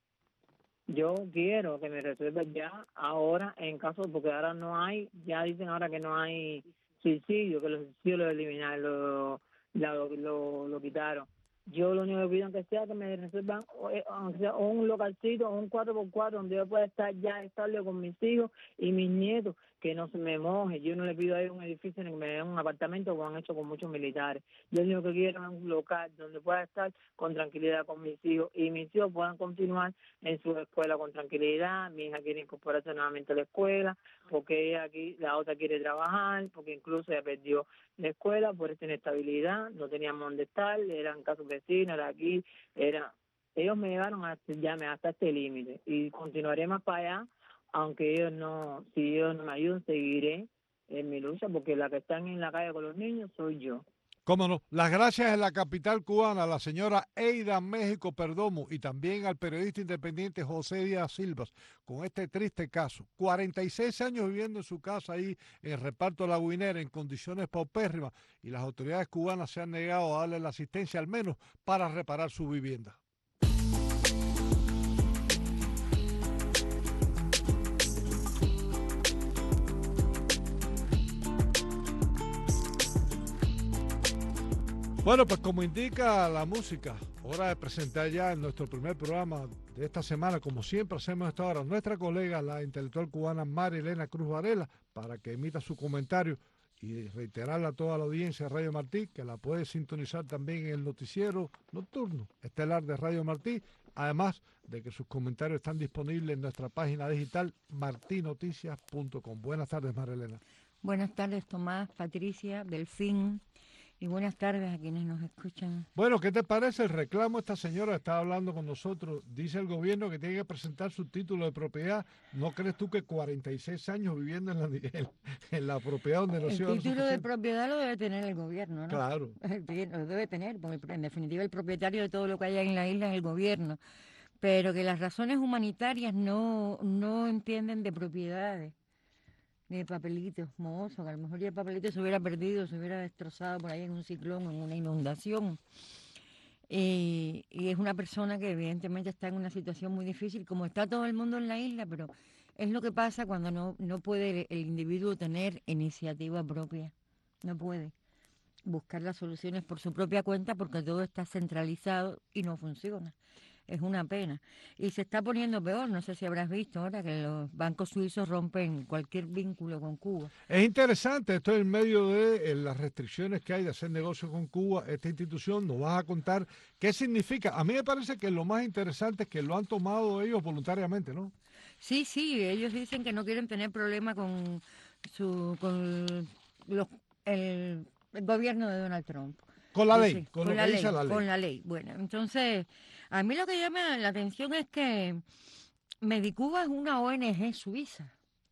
S17: Yo quiero que me resuelvan ya ahora, en caso, porque ahora no hay, ya dicen ahora que no hay suicidio, que los suicidios los eliminaron, lo quitaron. Yo lo único que pido, aunque sea que me resuelvan aunque sea un localcito, un 4x4 donde yo pueda estar ya estable con mis hijos y mis nietos, que no se me moje. Yo no le pido a ellos un edificio ni que me den un apartamento como han hecho con muchos militares. Yo lo único que quiero es un local donde pueda estar con tranquilidad con mis hijos y mis hijos puedan continuar en su escuela con tranquilidad. Mi hija quiere incorporarse nuevamente a la escuela porque ella aquí, la otra quiere trabajar, porque incluso ella perdió la escuela por esta inestabilidad, no teníamos dónde estar, eran casos vecinos, era aquí, ellos me llevaron hasta este límite y continuaré más para allá, aunque si ellos no me ayudan, seguiré en mi lucha, porque la que están en la calle con los niños soy yo.
S3: Cómo no. Las gracias en la capital cubana a la señora Eida México Perdomo y también al periodista independiente José Díaz Silvas con este triste caso. 46 años viviendo en su casa ahí en Reparto La Guinera en condiciones paupérrimas y las autoridades cubanas se han negado a darle la asistencia al menos para reparar su vivienda. Bueno, pues como indica la música, hora de presentar ya en nuestro primer programa de esta semana, como siempre hacemos esta hora, nuestra colega, la intelectual cubana María Elena Cruz Varela, para que emita su comentario y reiterarle a toda la audiencia de Radio Martí, que la puede sintonizar también en el noticiero nocturno estelar de Radio Martí, además de que sus comentarios están disponibles en nuestra página digital martinoticias.com. Buenas tardes, María Elena.
S18: Buenas tardes, Tomás, Patricia, Delfín Y buenas tardes a quienes nos escuchan.
S3: Bueno, ¿qué te parece el reclamo? Esta señora está hablando con nosotros. Dice el gobierno que tiene que presentar su título de propiedad. ¿No crees tú que 46 años viviendo en la propiedad donde nació?
S18: El título de propiedad lo debe tener el gobierno, ¿no?
S3: Claro.
S18: Lo debe tener, porque en definitiva el propietario de todo lo que haya en la isla es el gobierno. Pero que las razones humanitarias no entienden de propiedades, ni de papelitos mohosos, que a lo mejor ya el papelito se hubiera perdido, se hubiera destrozado por ahí en un ciclón, en una inundación. Y es una persona que evidentemente está en una situación muy difícil, como está todo el mundo en la isla, pero es lo que pasa cuando no puede el individuo tener iniciativa propia, no puede buscar las soluciones por su propia cuenta porque todo está centralizado y no funciona. Es una pena. Y se está poniendo peor, no sé si habrás visto ahora que los bancos suizos rompen cualquier vínculo con Cuba.
S3: Es interesante, esto en medio de las restricciones que hay de hacer negocios con Cuba. Esta institución nos va a contar qué significa. A mí me parece que lo más interesante es que lo han tomado ellos voluntariamente, ¿no?
S18: Sí, ellos dicen que no quieren tener problema con el gobierno de Donald Trump.
S3: Con la
S18: Dicen,
S3: ley, con lo que dice la ley.
S18: Con la ley. Bueno, entonces, a mí lo que llama la atención es que Medicuba es una ONG suiza.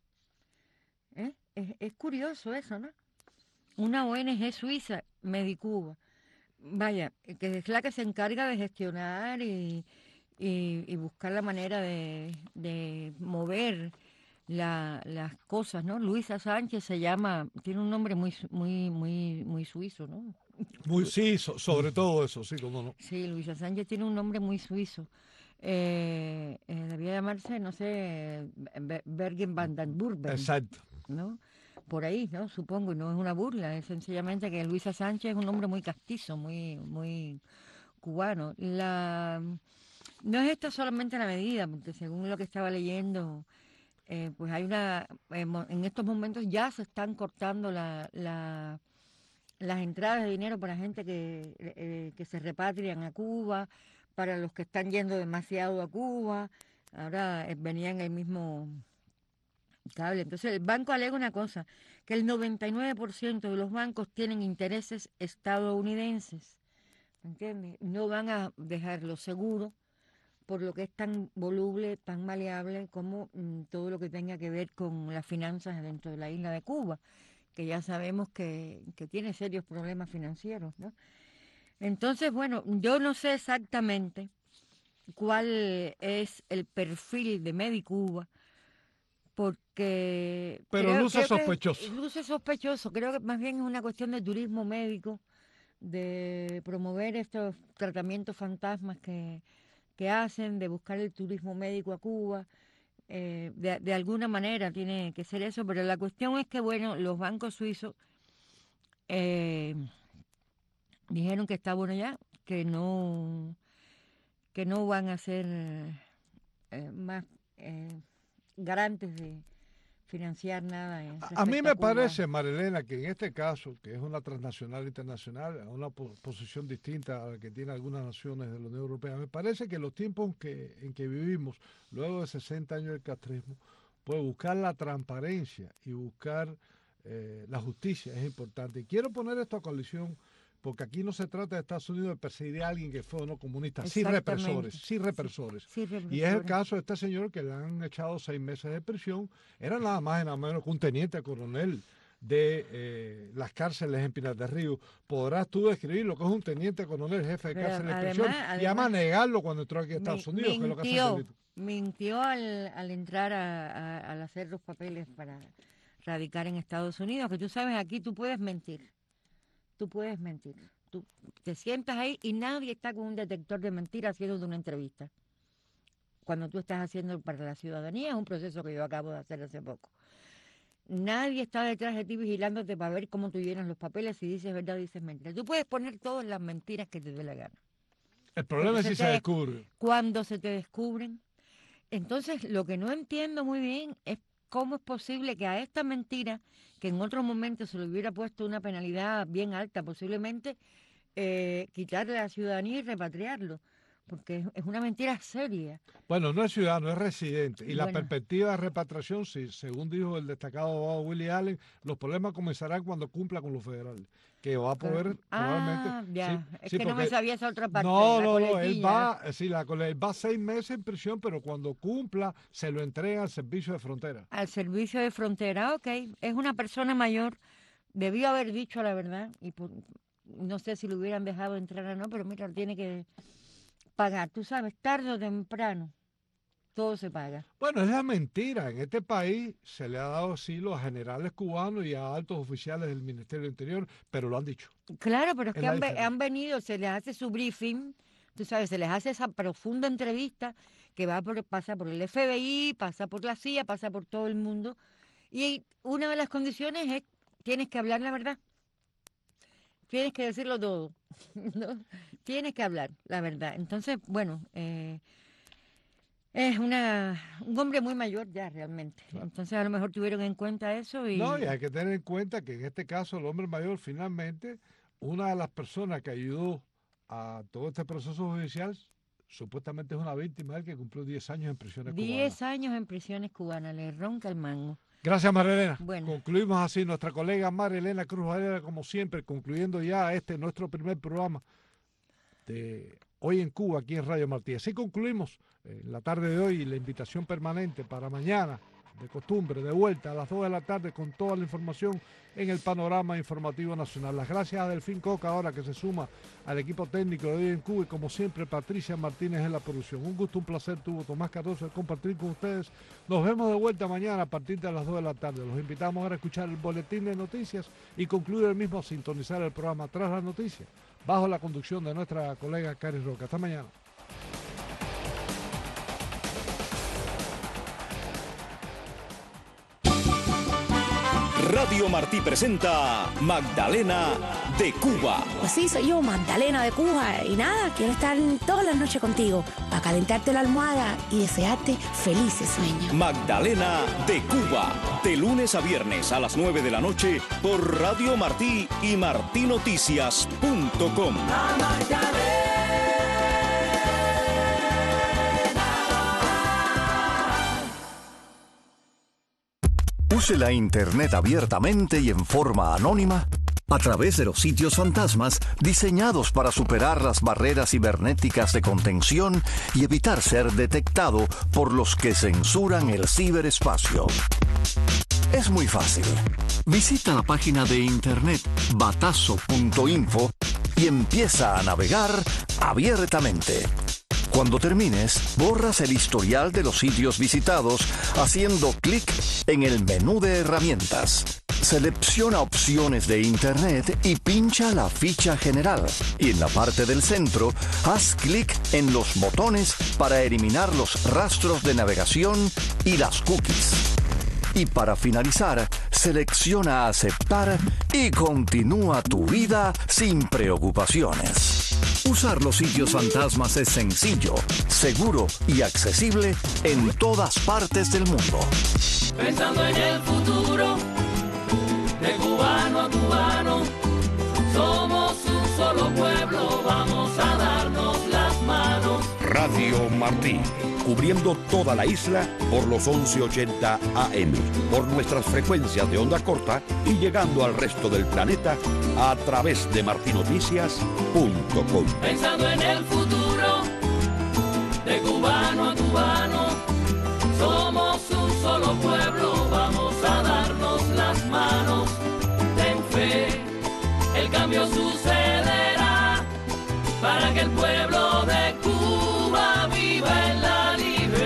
S18: Es curioso eso, ¿no? Una ONG suiza, Medicuba. Vaya, que es la que se encarga de gestionar y buscar la manera de mover las cosas, ¿no? Luisa Sánchez se llama, tiene un nombre muy suizo, ¿no?
S3: Sí, sobre todo eso, sí, cómo no.
S18: Sí, Luisa Sánchez tiene un nombre muy suizo. Debía llamarse, no sé, Bergen van den Burben.
S3: Exacto.
S18: ¿No? Por ahí, ¿no? Supongo, y no es una burla, es sencillamente que Luisa Sánchez es un hombre muy castizo, muy cubano. No es esta solamente la medida, porque según lo que estaba leyendo, pues hay en estos momentos ya se están cortando las entradas de dinero para gente que se repatrian a Cuba, para los que están yendo demasiado a Cuba. Ahora venían el mismo cable. Entonces el banco alega una cosa, que el 99% de los bancos tienen intereses estadounidenses, ¿entiendes? No van a dejarlo seguro por lo que es tan voluble, tan maleable como todo lo que tenga que ver con las finanzas dentro de la isla de Cuba, que ya sabemos que tiene serios problemas financieros, ¿no? Entonces, bueno, yo no sé exactamente cuál es el perfil de Medicuba, porque...
S3: Pero luce sospechoso.
S18: Luce sospechoso, creo que más bien es una cuestión de turismo médico, de promover estos tratamientos fantasmas que hacen, de buscar el turismo médico a Cuba. De alguna manera tiene que ser eso, pero la cuestión es que, bueno, los bancos suizos dijeron que está bueno ya, que no van a ser más garantes de financiar nada.
S3: A mí me parece, Marilena, que en este caso, que es una transnacional internacional, una posición distinta a la que tienen algunas naciones de la Unión Europea, me parece que los tiempos en que vivimos, luego de 60 años del castrismo, pues buscar la transparencia y buscar la justicia es importante. Y quiero poner esto a colisión, porque aquí no se trata de Estados Unidos de perseguir a alguien que fue o no comunista, sí represores. Y es el caso de este señor que le han echado 6 meses de prisión, era nada más y nada menos que un teniente coronel de las cárceles en Pinar del Río. Podrás tú describir lo que es un teniente coronel jefe de cárceles de prisión y además negarlo cuando entró aquí a Estados Unidos, que es lo que hace el delito.
S18: Mintió al entrar al hacer los papeles para radicar en Estados Unidos, que tú sabes, aquí tú puedes mentir. Tú puedes mentir. Tú te sientas ahí y nadie está con un detector de mentiras haciendo una entrevista. Cuando tú estás haciendo para la ciudadanía, es un proceso que yo acabo de hacer hace poco. Nadie está detrás de ti vigilándote para ver cómo tú llenas los papeles, si dices verdad o dices mentira. Tú puedes poner todas las mentiras que te dé la gana.
S3: El problema es si se descubre.
S18: Cuando se te descubren. Entonces, lo que no entiendo muy bien es cómo es posible que a esta mentira, que en otro momento se le hubiera puesto una penalidad bien alta, posiblemente quitarle la ciudadanía y repatriarlo. porque es una mentira seria.
S3: Bueno, no es ciudadano, es residente. Y la
S18: Bueno.
S3: perspectiva de repatriación, sí, según dijo el destacado abogado Willie Allen, los problemas comenzarán cuando cumpla con los federales. Que va a poder probablemente...
S18: Ya.
S3: sí,
S18: Es
S3: sí,
S18: que no me
S3: porque-
S18: sabía esa otra parte.
S3: No,
S18: la
S3: no, él
S18: coletilla.
S3: va, él va 6 meses en prisión, pero cuando cumpla se lo entrega al servicio de frontera.
S18: Al servicio de frontera, ok. Es una persona mayor, debió haber dicho la verdad, y no sé si lo hubieran dejado entrar o no, pero mira, tiene que pagar. Tú sabes, tarde o temprano, todo se paga.
S3: Bueno, es la mentira. En este país se le ha dado asilo a generales cubanos y a altos oficiales del Ministerio del Interior, pero lo han dicho.
S18: Claro, pero es
S3: Es
S18: que
S3: la
S18: han
S3: diferencia.
S18: venido, se les hace su briefing, tú sabes, se les hace esa profunda entrevista que pasa por el FBI, pasa por la CIA, pasa por todo el mundo. Y una de las condiciones es, tienes que hablar la verdad. Tienes que decirlo todo. ¿No? Tienes que hablar la verdad. Entonces, bueno, es un hombre muy mayor ya realmente. Entonces, a lo mejor tuvieron en cuenta eso y...
S3: No, y hay que tener en cuenta que en este caso el hombre mayor finalmente, una de las personas que ayudó a todo este proceso judicial, supuestamente es una víctima de él que cumplió 10 años en prisiones cubanas.
S18: 10 años en prisiones cubanas, le ronca el mango.
S3: Gracias, María Elena.
S18: Bueno.
S3: Concluimos así. Nuestra colega María Elena Cruz Varela, como siempre, concluyendo ya nuestro primer programa de Hoy en Cuba, aquí en Radio Martí. Así concluimos la tarde de hoy, la invitación permanente para mañana, de costumbre, de vuelta a las 2 de la tarde con toda la información en el panorama informativo nacional. Las gracias a Delfín Coca ahora que se suma al equipo técnico de Hoy en Cuba y como siempre Patricia Martínez en la producción. Un gusto, un placer tuvo Tomás Cardoso de compartir con ustedes. Nos vemos de vuelta mañana a partir de las 2 de la tarde. Los invitamos ahora a escuchar el boletín de noticias y concluir el mismo a sintonizar el programa Tras las Noticias bajo la conducción de nuestra colega Cari Roca. Hasta mañana.
S19: Radio Martí presenta Magdalena de Cuba.
S20: Pues sí, soy yo, Magdalena de Cuba. Y nada, quiero estar todas las noches contigo para calentarte la almohada y desearte felices sueños.
S19: Magdalena de Cuba. De lunes a viernes a las 9 de la noche por Radio Martí y martinoticias.com.
S21: Use la Internet abiertamente y en forma anónima a través de los sitios fantasmas diseñados para superar las barreras cibernéticas de contención y evitar ser detectado por los que censuran el ciberespacio. Es muy fácil. Visita la página de internet batazo.info y empieza a navegar abiertamente. Cuando termines, borras el historial de los sitios visitados haciendo clic en el menú de herramientas. Selecciona opciones de Internet y pincha la ficha general. Y en la parte del centro, haz clic en los botones para eliminar los rastros de navegación y las cookies. Y para finalizar, selecciona aceptar y continúa tu vida sin preocupaciones. Usar los sitios fantasmas es sencillo, seguro y accesible en todas partes del mundo.
S14: Pensando en el futuro, de cubano a cubano, somos un solo pueblo, vamos a darnos las manos.
S2: Radio Martí, cubriendo toda la isla por los 1180 AM, por nuestras frecuencias de onda corta y llegando al resto del planeta a través de martinoticias.com.
S14: Pensando en el futuro, de cubano a cubano, somos un solo pueblo, vamos a darnos las manos. Ten fe, el cambio sucederá para que el pueblo de Cuba viva en la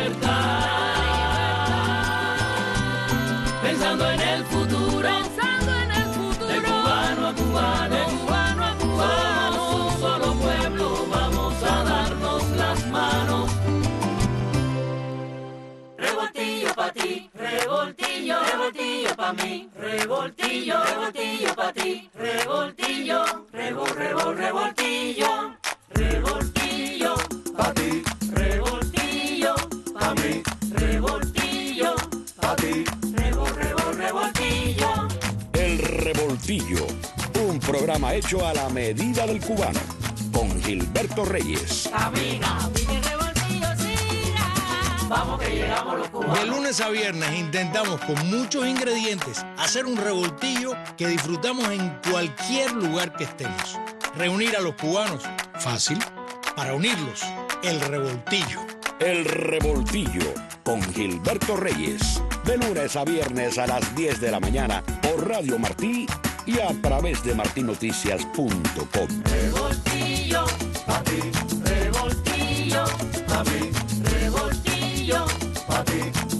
S14: libertad. Pensando en el futuro, de cubano a cubano, somos un solo pueblo, vamos a darnos las manos. Revoltillo pa' ti, revoltillo, revoltillo pa' mí, revoltillo, revoltillo pa' ti, revoltillo, revoltillo, revoltillo pa' ti, revoltillo pa' mí, revoltillo pa' ti, revoltillo.
S2: El Revoltillo, un programa hecho a la medida del cubano, con Gilberto Reyes.
S14: Camina, pide revoltillo, siga. Vamos que llegamos los cubanos.
S4: De lunes a viernes intentamos con muchos ingredientes hacer un revoltillo que disfrutamos en cualquier lugar que estemos. Reunir a los cubanos, fácil. Para unirlos, el revoltillo.
S2: El revoltillo con Gilberto Reyes. De lunes a viernes a las 10 de la mañana por Radio Martí y a través de martinoticias.com.
S14: Revoltillo, papi, revoltillo, papi, revoltillo, papi.